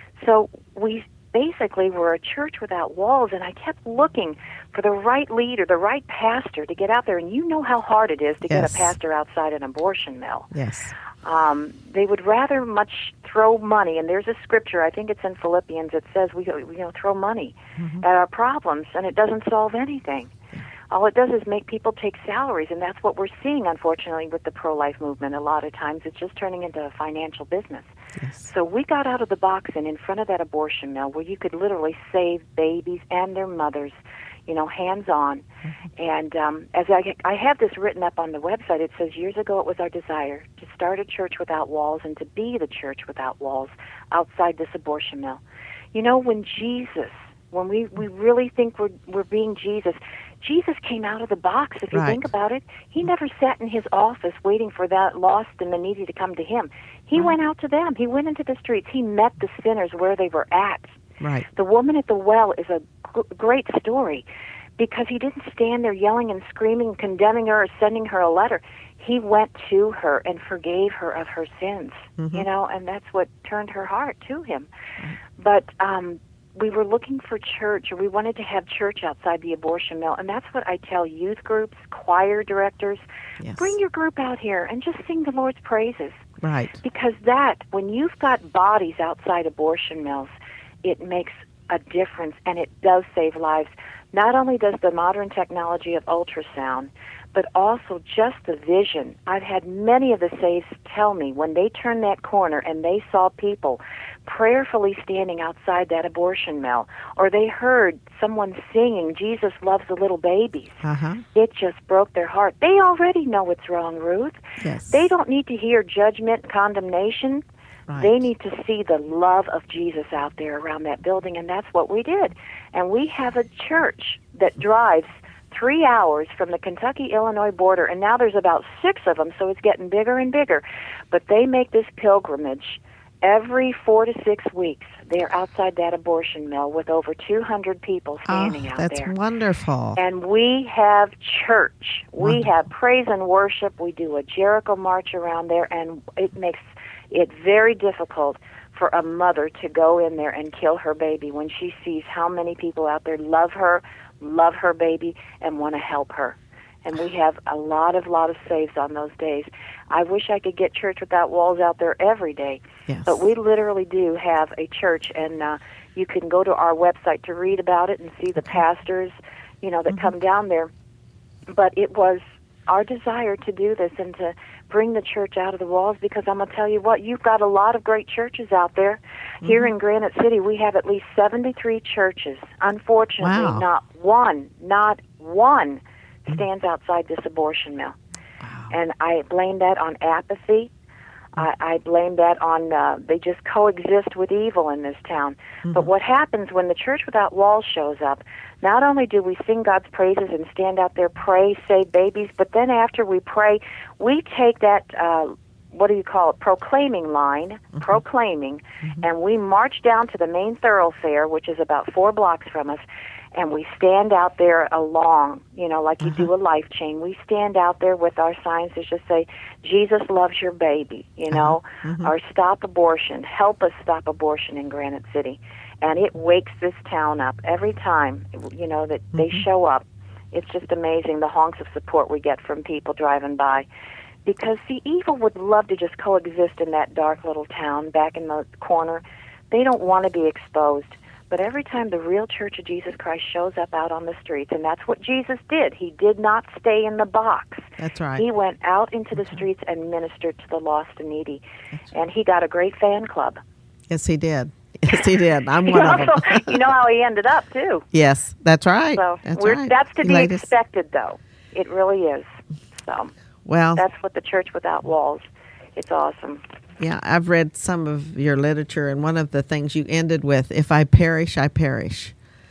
So we basically were a church without walls, and I kept looking for the right leader, the right pastor to get out there. And you know how hard it is to Yes. get a pastor outside an abortion mill. Yes. Um, they would rather much throw money, and there's a scripture, I think it's in Philippians, it says we you know throw money Mm-hmm. at our problems, and it doesn't solve anything. All it does is make people take salaries, and that's what we're seeing, unfortunately, with the pro-life movement. A lot of times it's just turning into a financial business. Yes. So we got out of the box and in front of that abortion mill where you could literally save babies and their mothers, you know, hands-on. Mm-hmm. And um, as I, I have this written up on the website, it says, years ago it was our desire to start a church without walls and to be the church without walls outside this abortion mill. You know, when Jesus, when we, we really think we're, we're being Jesus, Jesus came out of the box, if you Right. think about it. He never sat in his office waiting for that lost and the needy to come to him. He Right. went out to them. He went into the streets. He met the sinners where they were at. Right. The woman at the well is a g- great story because he didn't stand there yelling and screaming, condemning her or sending her a letter. He went to her and forgave her of her sins, Mhm. you know, and that's what turned her heart to him. But um, we were looking for church, or we wanted to have church outside the abortion mill, and that's what I tell youth groups, choir directors. Yes. Bring your group out here and just sing the Lord's praises. Right. Because that, when you've got bodies outside abortion mills, it makes a difference, and it does save lives. Not only does the modern technology of ultrasound, but also just the vision. I've had many of the saves tell me when they turned that corner and they saw people prayerfully standing outside that abortion mill, or they heard someone singing, Jesus loves the little babies. Uh-huh. It just broke their heart. They already know what's wrong, Ruth. Yes. They don't need to hear judgment, condemnation. Right. They need to see the love of Jesus out there around that building, and that's what we did. And we have a church that drives three hours from the Kentucky-Illinois border, and now there's about six of them, so it's getting bigger and bigger. But they make this pilgrimage every four to six weeks. They're outside that abortion mill with over two hundred people standing oh, out that's there. wonderful. And we have church. We Wonderful. have praise and worship. We do a Jericho march around there, and it makes it very difficult for a mother to go in there and kill her baby when she sees how many people out there love her, love her baby, and want to help her. And we have a lot of, lot of saves on those days. I wish I could get Church Without Walls out there every day. Yes. But we literally do have a church, and uh, you can go to our website to read about it and see the pastors, you know, that Mm-hmm. come down there. But it was our desire to do this and to bring the church out of the walls, because I'm going to tell you what, you've got a lot of great churches out there. Mm-hmm. Here in Granite City, we have at least seventy-three churches. Unfortunately, Wow. not one, not one stands outside this abortion mill. Wow. And I blame that on apathy. I, I blame that on uh, they just coexist with evil in this town. Mm-hmm. But what happens when the Church Without Walls shows up, not only do we sing God's praises and stand out there, pray, save babies, but then after we pray, we take that, uh, what do you call it, proclaiming line, Mm-hmm. proclaiming, and we march down to the main thoroughfare, which is about four blocks from us, and we stand out there along, you know, like you do a life chain. We stand out there with our signs that just say, Jesus loves your baby, you know, Mhm. or stop abortion, help us stop abortion in Granite City. And it wakes this town up every time, you know, that they show up. It's just amazing, the honks of support we get from people driving by. Because, see, evil would love to just coexist in that dark little town back in the corner. They don't want to be exposed. But every time the real Church of Jesus Christ shows up out on the streets, and that's what Jesus did. He did not stay in the box. That's right. He went out into the streets and ministered to the lost and needy. And he got a great fan club. Yes, he did. Yes, he did. I'm You one know, of them. so you know how he ended up, too. Yes, that's right. So that's we're, right. that's to He be laid his- expected, though. It really is. So Well, that's what the Church Without Walls. It's awesome. yeah, I've read some of your literature, and one of the things you ended with, if I perish, I perish.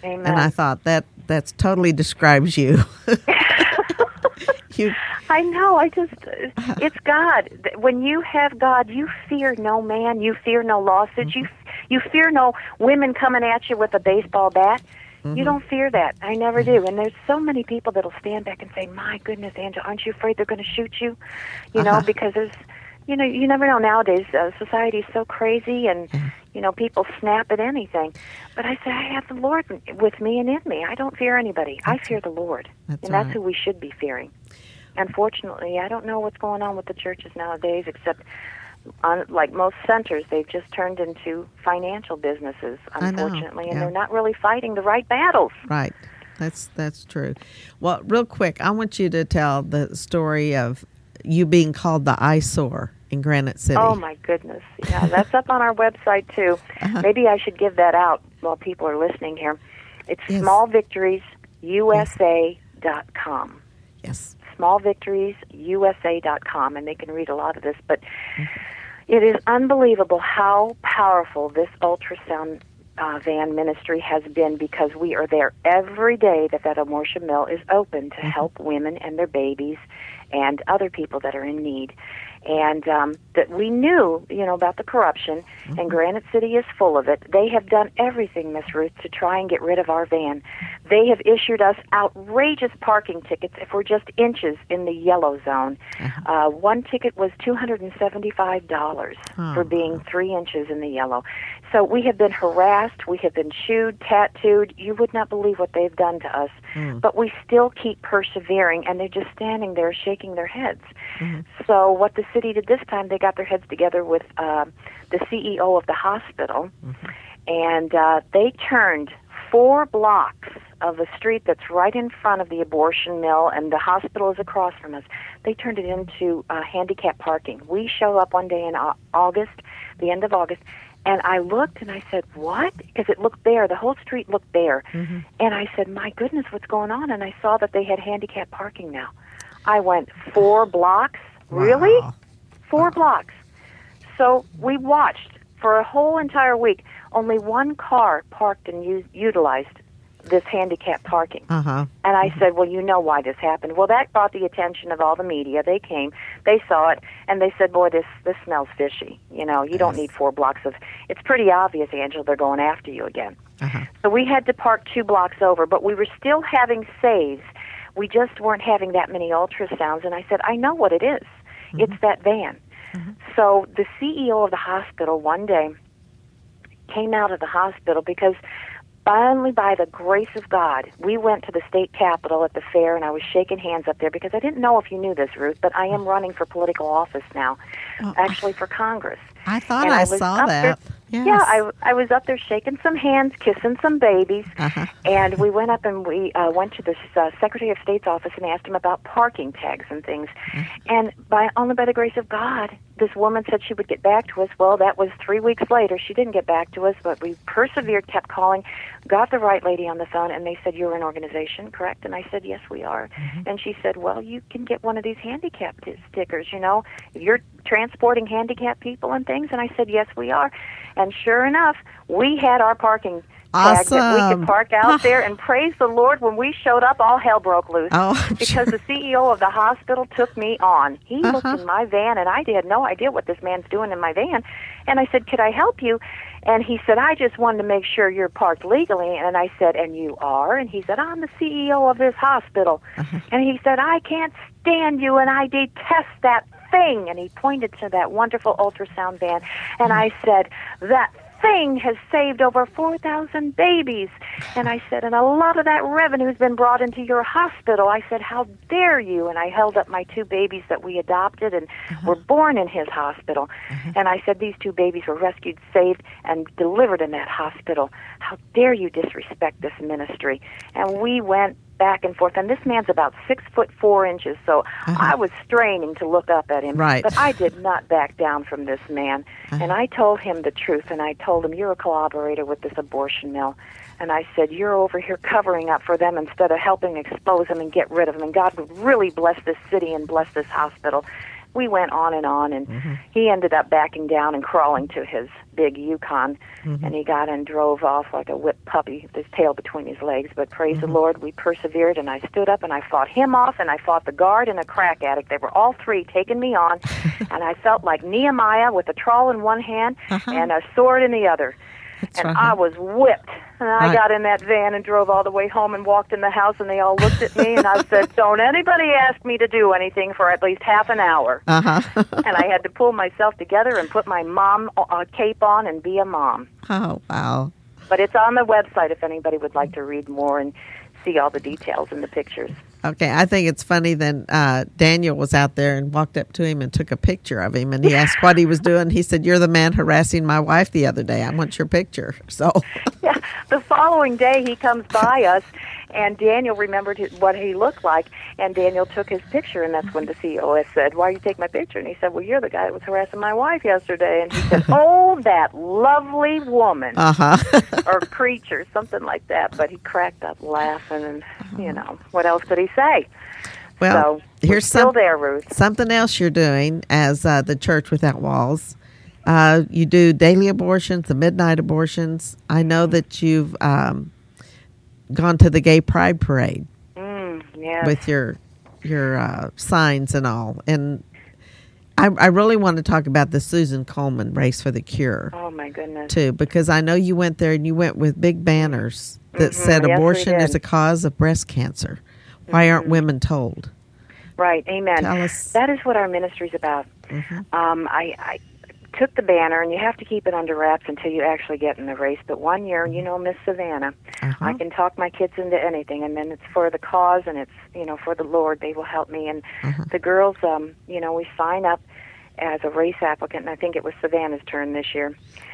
Amen. And I thought that that's totally describes you. you I know. I just, it's God. When you have God, you fear no man. You fear no lawsuits. Mm-hmm. You you fear no women coming at you with a baseball bat. Mm-hmm. You don't fear that. I never do. And there's so many people that'll stand back and say, "My goodness, Angela, aren't you afraid they're going to shoot you?" You know, Uh-huh. because there's, you know, you never know nowadays. Uh, society's so crazy, and you know, people snap at anything. But I say, I have the Lord with me and in me. I don't fear anybody. I fear the Lord, That's and that's right. who we should be fearing. Unfortunately, I don't know what's going on with the churches nowadays, except on, like most centers, they've just turned into financial businesses, I know, unfortunately, and yeah. they're not really fighting the right battles. Right. That's that's true. Well, real quick, I want you to tell the story of you being called the eyesore in Granite City. Oh, my goodness. Yeah, that's up on our website, too. Uh-huh. Maybe I should give that out while people are listening here. It's Yes. small victories U S A dot com. Yes. small victories U S A dot com, and they can read a lot of this. But it is unbelievable how powerful this ultrasound uh, van ministry has been, because we are there every day that that abortion mill is open to help women and their babies and other people that are in need. And um, that we knew, you know, about the corruption, and Granite City is full of it. They have done everything, Miss Ruth, to try and get rid of our van. They have issued us outrageous parking tickets if we're just inches in the yellow zone. Uh, one ticket was two hundred seventy-five dollars Oh. for being three inches in the yellow. So we have been harassed, we have been chewed, tattooed. You would not believe what they've done to us. Mm. But we still keep persevering, and they're just standing there shaking their heads. Mhm. So what the city did this time, they got their heads together with uh, the C E O of the hospital, and uh, they turned four blocks of a street that's right in front of the abortion mill, and the hospital is across from us. They turned it into uh, handicap parking. We show up one day in Au- August, the end of August, and I looked and I said, what? Because it looked bare. The whole street looked bare. Mm-hmm. And I said, my goodness, what's going on? And I saw that they had handicap parking now. I went, four blocks? Really? Wow. Four blocks. So we watched for a whole entire week. Only one car parked and u- utilized this handicap parking. Uh-huh. And I said, well, you know why this happened. Well, that brought the attention of all the media. They came, they saw it, and they said, boy, this, this smells fishy. You know, you don't Yes. need four blocks of... It's pretty obvious, Angela, they're going after you again. Uh-huh. So we had to park two blocks over, but we were still having saves. We just weren't having that many ultrasounds. And I said, I know what it is. Mm-hmm. It's that van. Mm-hmm. So the C E O of the hospital one day came out of the hospital because finally, by the grace of God, we went to the state capitol at the fair, and I was shaking hands up there because I didn't know if you knew this, Ruth, but I am running for political office now, Oh, actually for Congress. I thought And I, I was saw up that. there- Yes. Yeah, I, I was up there shaking some hands, kissing some babies, Uh-huh. and we went up and we uh, went to the uh, Secretary of State's office and asked him about parking tags and things. And by only by the grace of God, this woman said she would get back to us. Well, that was three weeks later. She didn't get back to us, but we persevered, kept calling, got the right lady on the phone, and they said, you're an organization, correct? And I said, yes, we are. And she said, well, you can get one of these handicap t- stickers, you know, if you're transporting handicapped people and things. And I said, yes, we are. And sure enough, we had our parking tag that we Awesome. could park out there, and praise the Lord, when we showed up, all hell broke loose. Oh, Because the C E O of the hospital took me on. He looked Uh-huh. in my van, and I had no idea what this man's doing in my van. And I said, could I help you? And he said, I just wanted to make sure you're parked legally. And I said, and you are? And he said, I'm the C E O of this hospital. Uh-huh. And he said, I can't stand you, and I detest that thing. And he pointed to that wonderful ultrasound van. And I said, that thing has saved over four thousand babies. And I said, and a lot of that revenue has been brought into your hospital. I said, how dare you? And I held up my two babies that we adopted and were born in his hospital. And I said, these two babies were rescued, saved, and delivered in that hospital. How dare you disrespect this ministry? And we went back and forth. And this man's about six foot four inches, so I was straining to look up at him. Right. But I did not back down from this man. And I told him the truth, and I told him, you're a collaborator with this abortion mill. And I said, you're over here covering up for them instead of helping expose them and get rid of them. And God would really bless this city and bless this hospital. we went on and on, and Mm-hmm. he ended up backing down and crawling to his big Yukon, Mm-hmm. and he got and drove off like a whipped puppy with his tail between his legs. But praise Mm-hmm. the Lord, we persevered, and I stood up and I fought him off, and I fought the guard and a crack addict. They were all three taking me on, and I felt like Nehemiah with a trawl in one hand Uh-huh. and a sword in the other. That's And right. I was whipped. And I Right. got in that van and drove all the way home and walked in the house, and they all looked at me, and I said, don't anybody ask me to do anything for at least half an hour. Uh-huh. And I had to pull myself together and put my mom uh, cape on and be a mom. Oh, wow. But it's on the website if anybody would like to read more and see all the details and the pictures. Okay, I think it's funny that uh, Daniel was out there and walked up to him and took a picture of him, and he asked what he was doing. He said, you're the man harassing my wife the other day. I want your picture. So, Yeah, the following day he comes by us, and Daniel remembered his, what he looked like, and Daniel took his picture, and that's when the C O S said, why you take my picture? And he said, well, you're the guy that was harassing my wife yesterday. And he said, oh, that lovely woman, uh-huh. or creature, something like that. But he cracked up laughing, and, you know, what else could he say? Well, so, we're here's still some, there, Ruth. something else you're doing as uh, the Church Without Walls. Uh, you do daily abortions, the midnight abortions. I know that you've um, gone to the Gay Pride Parade Mm, yes. with your your uh, signs and all. And I, I really want to talk about the Susan Coleman Race for the Cure, Oh, my goodness. too, because I know you went there and you went with big banners that Mhm, said yes, we abortion is did. a cause of breast cancer. Why aren't women told? Right, amen. Tell us. That is what our ministry's about. Mhm. Um, I, I took the banner, and you have to keep it under wraps until you actually get in the race. But one year, you know, Miss Savannah, Uh-huh. I can talk my kids into anything, and then it's for the cause, and it's, you know, for the Lord. They will help me. And Uh-huh. the girls, um, you know, we sign up as a race applicant, and I think it was Savannah's turn this year.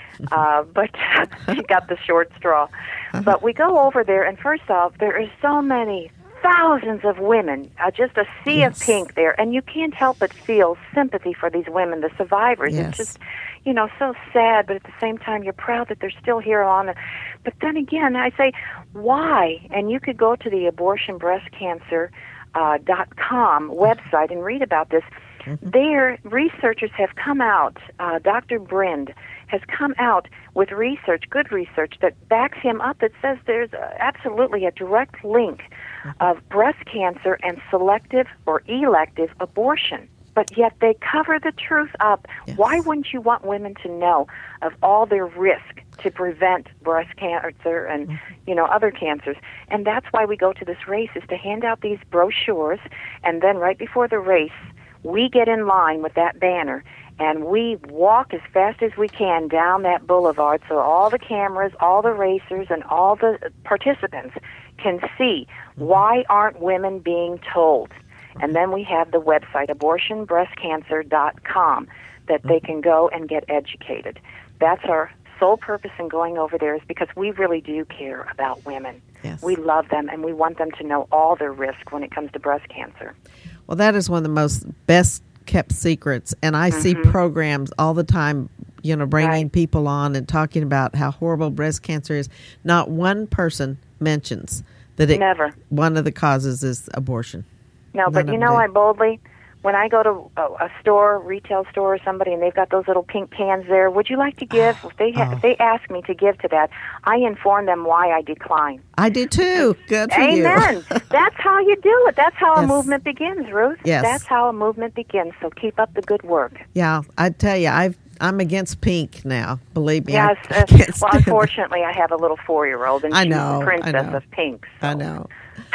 Uh, but she got the short straw. But we go over there, and first off, there are so many thousands of women, uh, just a sea Yes. of pink there, and you can't help but feel sympathy for these women, the survivors. Yes. It's just, you know, so sad, but at the same time, you're proud that they're still here on it. But then again, I say, why? And you could go to the abortion breast cancer uh, dot com website and read about this. Mm-hmm. There, researchers have come out, uh, Doctor Brind has come out with research, good research, that backs him up, that says there's uh, absolutely a direct link of breast cancer and selective or elective abortion. But yet they cover the truth up. Yes. Why wouldn't you want women to know of all their risk to prevent breast cancer and, Mm-hmm. you know, other cancers? And that's why we go to this race, is to hand out these brochures, and then right before the race, we get in line with that banner, and we walk as fast as we can down that boulevard so all the cameras, all the racers, and all the participants can see why aren't women being told. And then we have the website, abortion breast cancer dot com, that they can go and get educated. That's our sole purpose in going over there, is because we really do care about women. Yes. We love them, and we want them to know all their risk when it comes to breast cancer. Well, that is one of the most best kept secrets, and I see programs all the time, you know, bringing Right. people on and talking about how horrible breast cancer is. Not one person mentions that it Never. one of the causes is abortion. No, but None you of know, them I do. boldly, when I go to a, a store, retail store, or somebody, and they've got those little pink cans there, would you like to give? If they ha- Oh. if they ask me to give to that, I inform them why I decline. I do too. Good for Amen. you. That's how you do it. That's how Yes. a movement begins, Ruth. Yes. That's how a movement begins. So keep up the good work. Yeah, I tell you, I've I'm against pink now. Believe me, Yes. I, I uh, can't well, stand it. unfortunately, I have a little four-year-old, and I she's know, the I princess know. of pink. I so. know.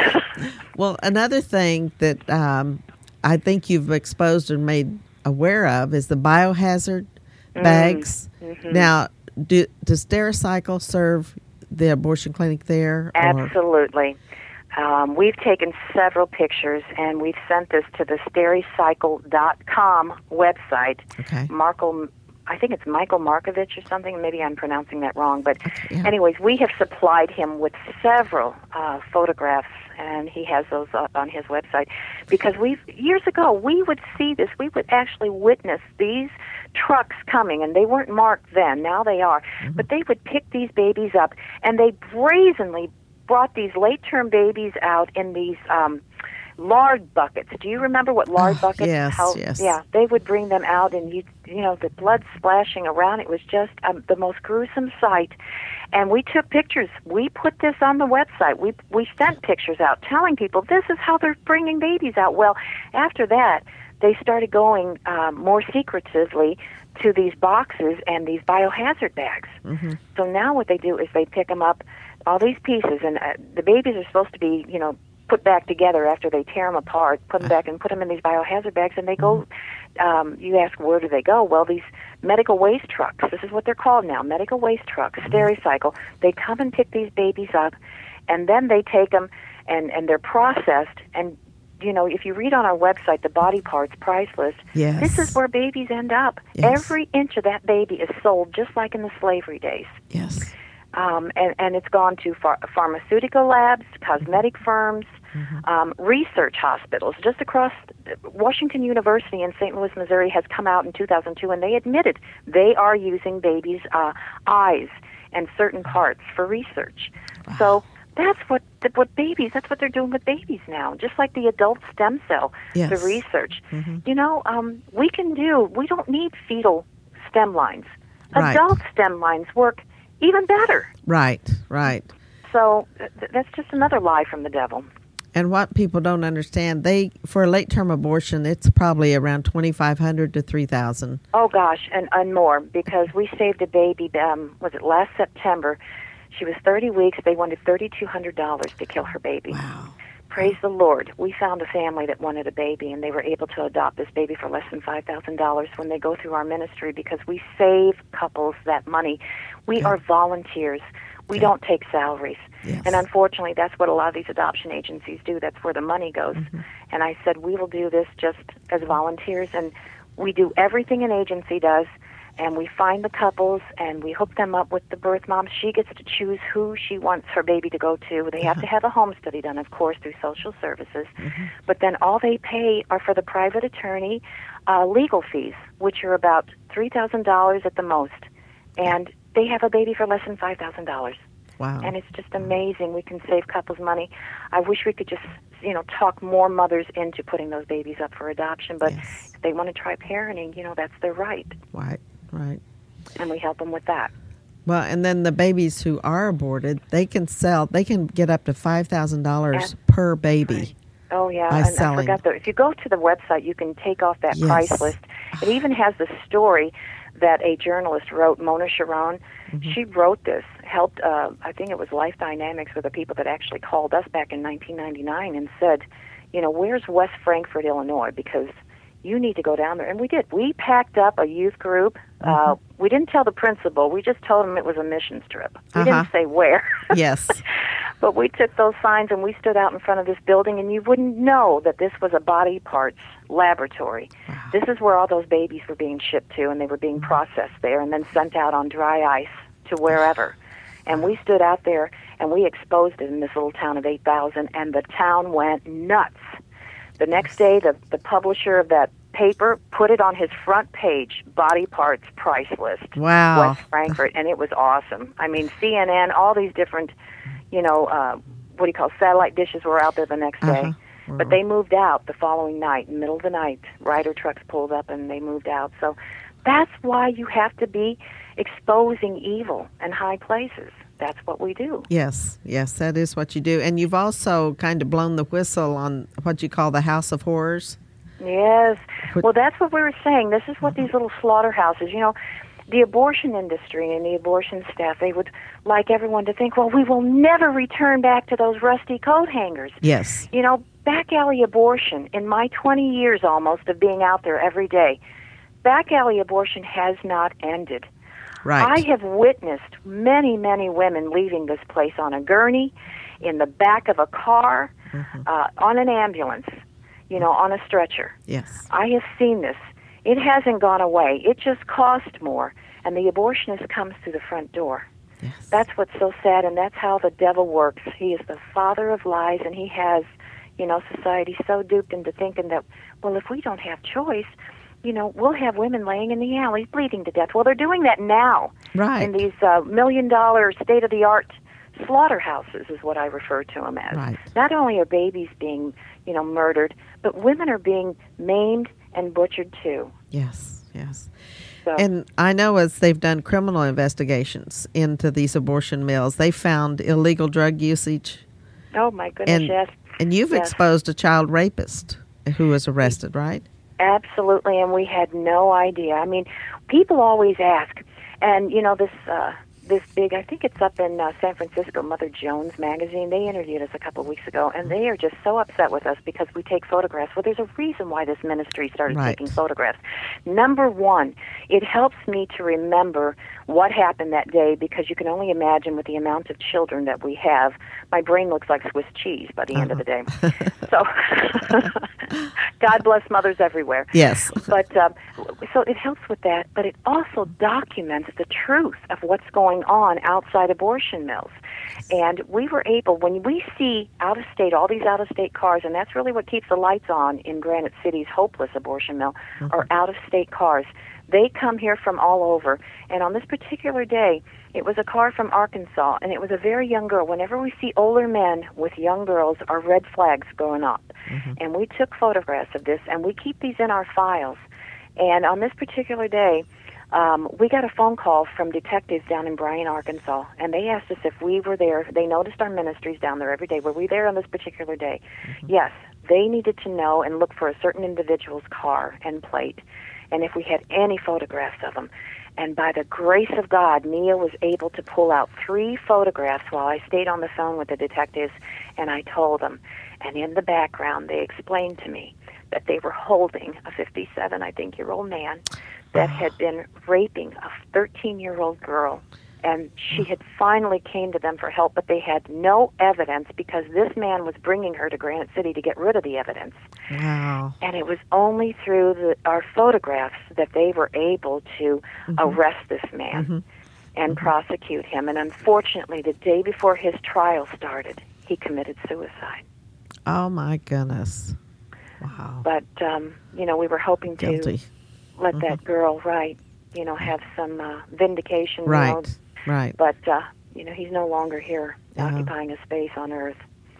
Well, another thing that um, I think you've exposed and made aware of is the biohazard bags. mhm. Now, do, does Stericycle serve the abortion clinic there? Or? Absolutely. Um, we've taken several pictures, and we've sent this to the stericycle dot com website. Okay. Markle, I think it's Michael Markovich or something. Maybe I'm pronouncing that wrong. But yeah. anyways, we have supplied him with several uh, photographs, and he has those up on his website. Because we've years ago, we would see this. We would actually witness these trucks coming, and they weren't marked then. Now they are. Mm-hmm. But they would pick these babies up, and they brazenly brought these late-term babies out in these um, lard buckets. Do you remember what lard Oh, buckets? yes, how, yes. Yeah, they would bring them out, and you, you know, the blood splashing around. It was just um, the most gruesome sight. And we took pictures. We put this on the website. We we sent pictures out, telling people this is how they're bringing babies out. Well, after that, they started going um, more secretively to these boxes and these biohazard bags. Mm-hmm. So now what they do is they pick them up, all these pieces, and uh, the babies are supposed to be, you know, put back together after they tear them apart, put them back and put them in these biohazard bags, and they go, um, you ask, where do they go? Well, these medical waste trucks, this is what they're called now, medical waste trucks, Stericycle, they come and pick these babies up, and then they take them, and, and they're processed, and you know, if you read on our website, the body parts price list, Yes. this is where babies end up. Yes. Every inch of that baby is sold just like in the slavery days. Yes. Um, and, and it's gone to phar- pharmaceutical labs, cosmetic firms, Mm-hmm. um, research hospitals. Just across Washington University in Saint Louis, Missouri has come out in two thousand two, and they admitted they are using babies' uh, eyes and certain parts for research. Wow. So that's what what babies, that's what they're doing with babies now, just like the adult stem cell, Yes. the research. Mm-hmm. You know, um, we can do, we don't need fetal stem lines. Right. Adult stem lines work even better. Right, right. So th- that's just another lie from the devil. And what people don't understand, they for a late-term abortion, it's probably around twenty-five hundred to three thousand. Oh, gosh, and, and more, because we saved a baby, um, was it last September? She was thirty weeks. They wanted three thousand two hundred dollars to kill her baby. Wow. Praise the Lord. We found a family that wanted a baby, and they were able to adopt this baby for less than five thousand dollars when they go through our ministry, because we save couples that money. We Yeah. are volunteers. We Yeah. don't take salaries. Yes. And unfortunately, that's what a lot of these adoption agencies do. That's where the money goes. Mm-hmm. And I said, we will do this just as volunteers, and we do everything an agency does, and we find the couples, and we hook them up with the birth mom. She gets to choose who she wants her baby to go to. They have to have a home study done, of course, through social services. Mm-hmm. But then all they pay are for the private attorney uh, legal fees, which are about three thousand dollars at the most. And they have a baby for less than five thousand dollars. Wow. And it's just amazing. We can save couples money. I wish we could just, you know, talk more mothers into putting those babies up for adoption. But Yes. if they want to try parenting, you know, that's their right. Right, right. And we help them with that. Well, and then the babies who are aborted, they can sell, they can get up to five thousand dollars per baby. Oh, yeah. By and selling. I forgot, the, if you go to the website, you can take off that Yes. price list. It even has the story that a journalist wrote, Mona Sharon. Mm-hmm. She wrote this, helped, uh, I think it was Life Dynamics, were the people that actually called us back in nineteen ninety-nine and said, you know, where's West Frankfort, Illinois? Because you need to go down there. And we did. We packed up a youth group. Mm-hmm. Uh, we didn't tell the principal. We just told him it was a missions trip. We Uh-huh. didn't say where. Yes. But we took those signs and we stood out in front of this building, and you wouldn't know that this was a body parts laboratory. Wow. This is where all those babies were being shipped to, and they were being processed there and then sent out on dry ice to wherever. And we stood out there and we exposed it in this little town of eight thousand, and the town went nuts. The next day, the, the publisher of that paper put it on his front page, body parts price list. Wow. West Frankfort, and it was awesome. I mean, C N N, all these different, you know, uh, what do you call, satellite dishes were out there the next day. Uh-huh. But they moved out the following night, middle of the night. Ryder trucks pulled up and they moved out. So that's why you have to be exposing evil in high places. That's what we do. Yes, yes, that is what you do. And you've also kind of blown the whistle on what you call the House of Horrors. Yes. What- Well, that's what we were saying. This is what these little slaughterhouses, you know, the abortion industry and the abortion staff, they would like everyone to think, well, we will never return back to those rusty coat hangers. Yes. You know, back alley abortion, in my twenty years almost of being out there every day, back alley abortion has not ended. Right. I have witnessed many, many women leaving this place on a gurney, in the back of a car, Mhm. uh, on an ambulance, you know, on a stretcher. Yes. I have seen this. It hasn't gone away. It just cost more, and the abortionist comes through the front door. Yes. That's what's so sad, and that's how the devil works. He is the father of lies, and he has, you know, society so duped into thinking that, well, if we don't have choice, you know, we'll have women laying in the alleys bleeding to death. Well, they're doing that now Right. in these uh, million-dollar state-of-the-art slaughterhouses is what I refer to them as. Right. Not only are babies being, you know, murdered, but women are being maimed and butchered too. Yes, yes. So, And I know as they've done criminal investigations into these abortion mills, they found illegal drug usage. oh my goodness, And, yes. and you've Yes. exposed a child rapist who was arrested, right? Absolutely, and we had no idea. I mean, people always ask, and you know this uh, this big. I think it's up in uh, San Francisco. Mother Jones magazine. They interviewed us a couple of weeks ago, and they are just so upset with us because we take photographs. Well, there's a reason why this ministry started Right. taking photographs. Number one, it helps me to remember what happened that day because you can only imagine with the amount of children that we have. My brain looks like Swiss cheese by the end of the day. So, God bless mothers everywhere. Yes. But uh, so it helps with that, but it also documents the truth of what's going on outside abortion mills. And we were able, when we see out of state, all these out of state cars, and that's really what keeps the lights on in Granite City's hopeless abortion mill, Mm-hmm. are out of state cars. They come here from all over. And on this particular day, it was a car from Arkansas, and it was a very young girl. Whenever we see older men with young girls, our red flags going up. Mm-hmm. And we took photographs of this, and we keep these in our files. And on this particular day, um, we got a phone call from detectives down in Bryan, Arkansas, and they asked us if we were there. They noticed our ministries down there every day. Were we there on this particular day? Mm-hmm. Yes. They needed to know and look for a certain individual's car and plate, and if we had any photographs of them. And by the grace of God, Mia was able to pull out three photographs while I stayed on the phone with the detectives, and I told them. And in the background, they explained to me that they were holding a fifty-seven, I think, year old man that had been raping a thirteen-year-old girl. And she had finally came to them for help, but they had no evidence because this man was bringing her to Granite City to get rid of the evidence. Wow. And it was only through the, our photographs that they were able to mm-hmm. arrest this man mm-hmm. and mm-hmm. prosecute him. And unfortunately, the day before his trial started, he committed suicide. Oh, my goodness. Wow. But, um, you know, we were hoping Guilty. to let mm-hmm. that girl, right, you know, have some uh, vindication. Right, you know, right. But, uh, you know, he's no longer here uh-huh. occupying a space on Earth.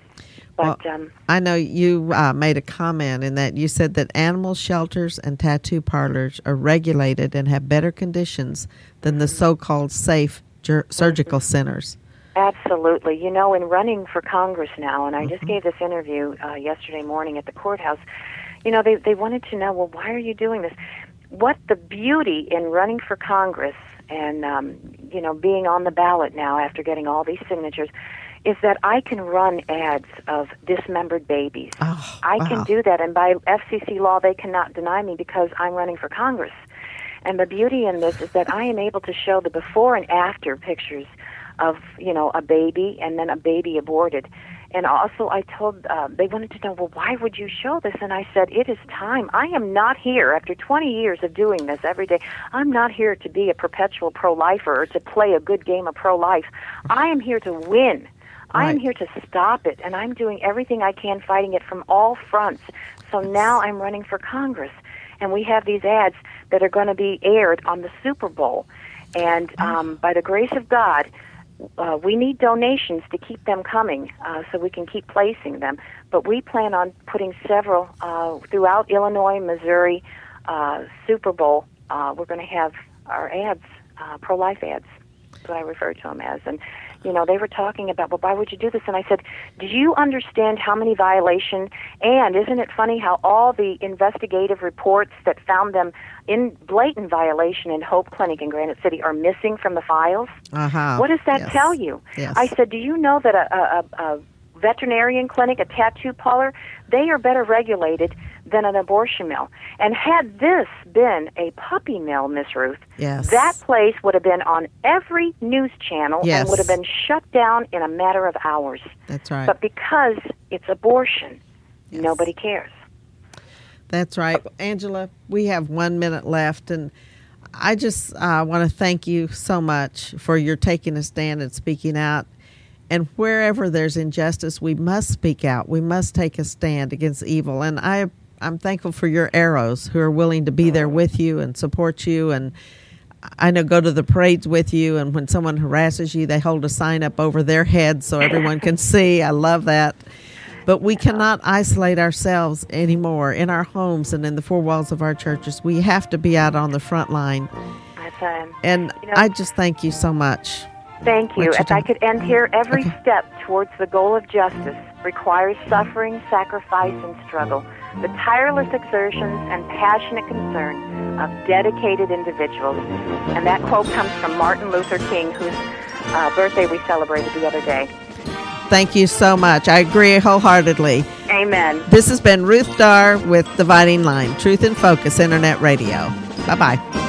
But well, um, I know you uh, made a comment in that you said that animal shelters and tattoo parlors are regulated and have better conditions than the so-called safe ger- surgical centers. Absolutely. You know, in running for Congress now, and I mm-hmm. just gave this interview uh, yesterday morning at the courthouse, you know, they, they wanted to know, well, why are you doing this? What the beauty in running for Congress and, um, you know, being on the ballot now after getting all these signatures is that I can run ads of dismembered babies. Oh, I wow. can do that, and by F C C law, they cannot deny me because I'm running for Congress. And the beauty in this is that I am able to show the before and after pictures of, you know, a baby and then a baby aborted. And also I told, uh, they wanted to know, well, why would you show this? And I said, it is time. I am not here, after twenty years of doing this every day, I'm not here to be a perpetual pro-lifer or to play a good game of pro-life. I am here to win. Right. I am here to stop it, and I'm doing everything I can fighting it from all fronts. So now I'm running for Congress, and we have these ads that are going to be aired on the Super Bowl. And um, by the grace of God, uh, we need donations to keep them coming uh, so we can keep placing them. But we plan on putting several uh, throughout Illinois, Missouri, uh, Super Bowl. Uh, we're going to have our ads, uh, pro-life ads, that's what I refer to them as. And you know, they were talking about, well, why would you do this? And I said, do you understand how many violations? And isn't it funny how all the investigative reports that found them in blatant violation in Hope Clinic in Granite City are missing from the files? Uh-huh. What does that yes. tell you? Yes. I said, do you know that a, a, a veterinarian clinic, a tattoo parlor, they are better regulated than an abortion mill. And had this been a puppy mill, Miss Ruth, yes. that place would have been on every news channel yes. and would have been shut down in a matter of hours. That's right. But because it's abortion, yes. nobody cares. That's right. Angela, we have one minute left, and I just uh, want to thank you so much for your taking a stand and speaking out. And wherever there's injustice, we must speak out. We must take a stand against evil. And I, I'm thankful for your arrows who are willing to be there with you and support you. And I know go to the parades with you, and when someone harasses you, they hold a sign up over their head so everyone can see. I love that. But we cannot isolate ourselves anymore in our homes and in the four walls of our churches. We have to be out on the front line. Um, and you know, I just thank you so much. Thank you. If I could end here, every okay. step towards the goal of justice requires suffering, sacrifice, and struggle. The tireless exertions and passionate concern of dedicated individuals. And that quote comes from Martin Luther King, whose uh, birthday we celebrated the other day. Thank you so much. I agree wholeheartedly. Amen. This has been Ruth Dar with Dividing Line, Truth in Focus Internet Radio. Bye-bye.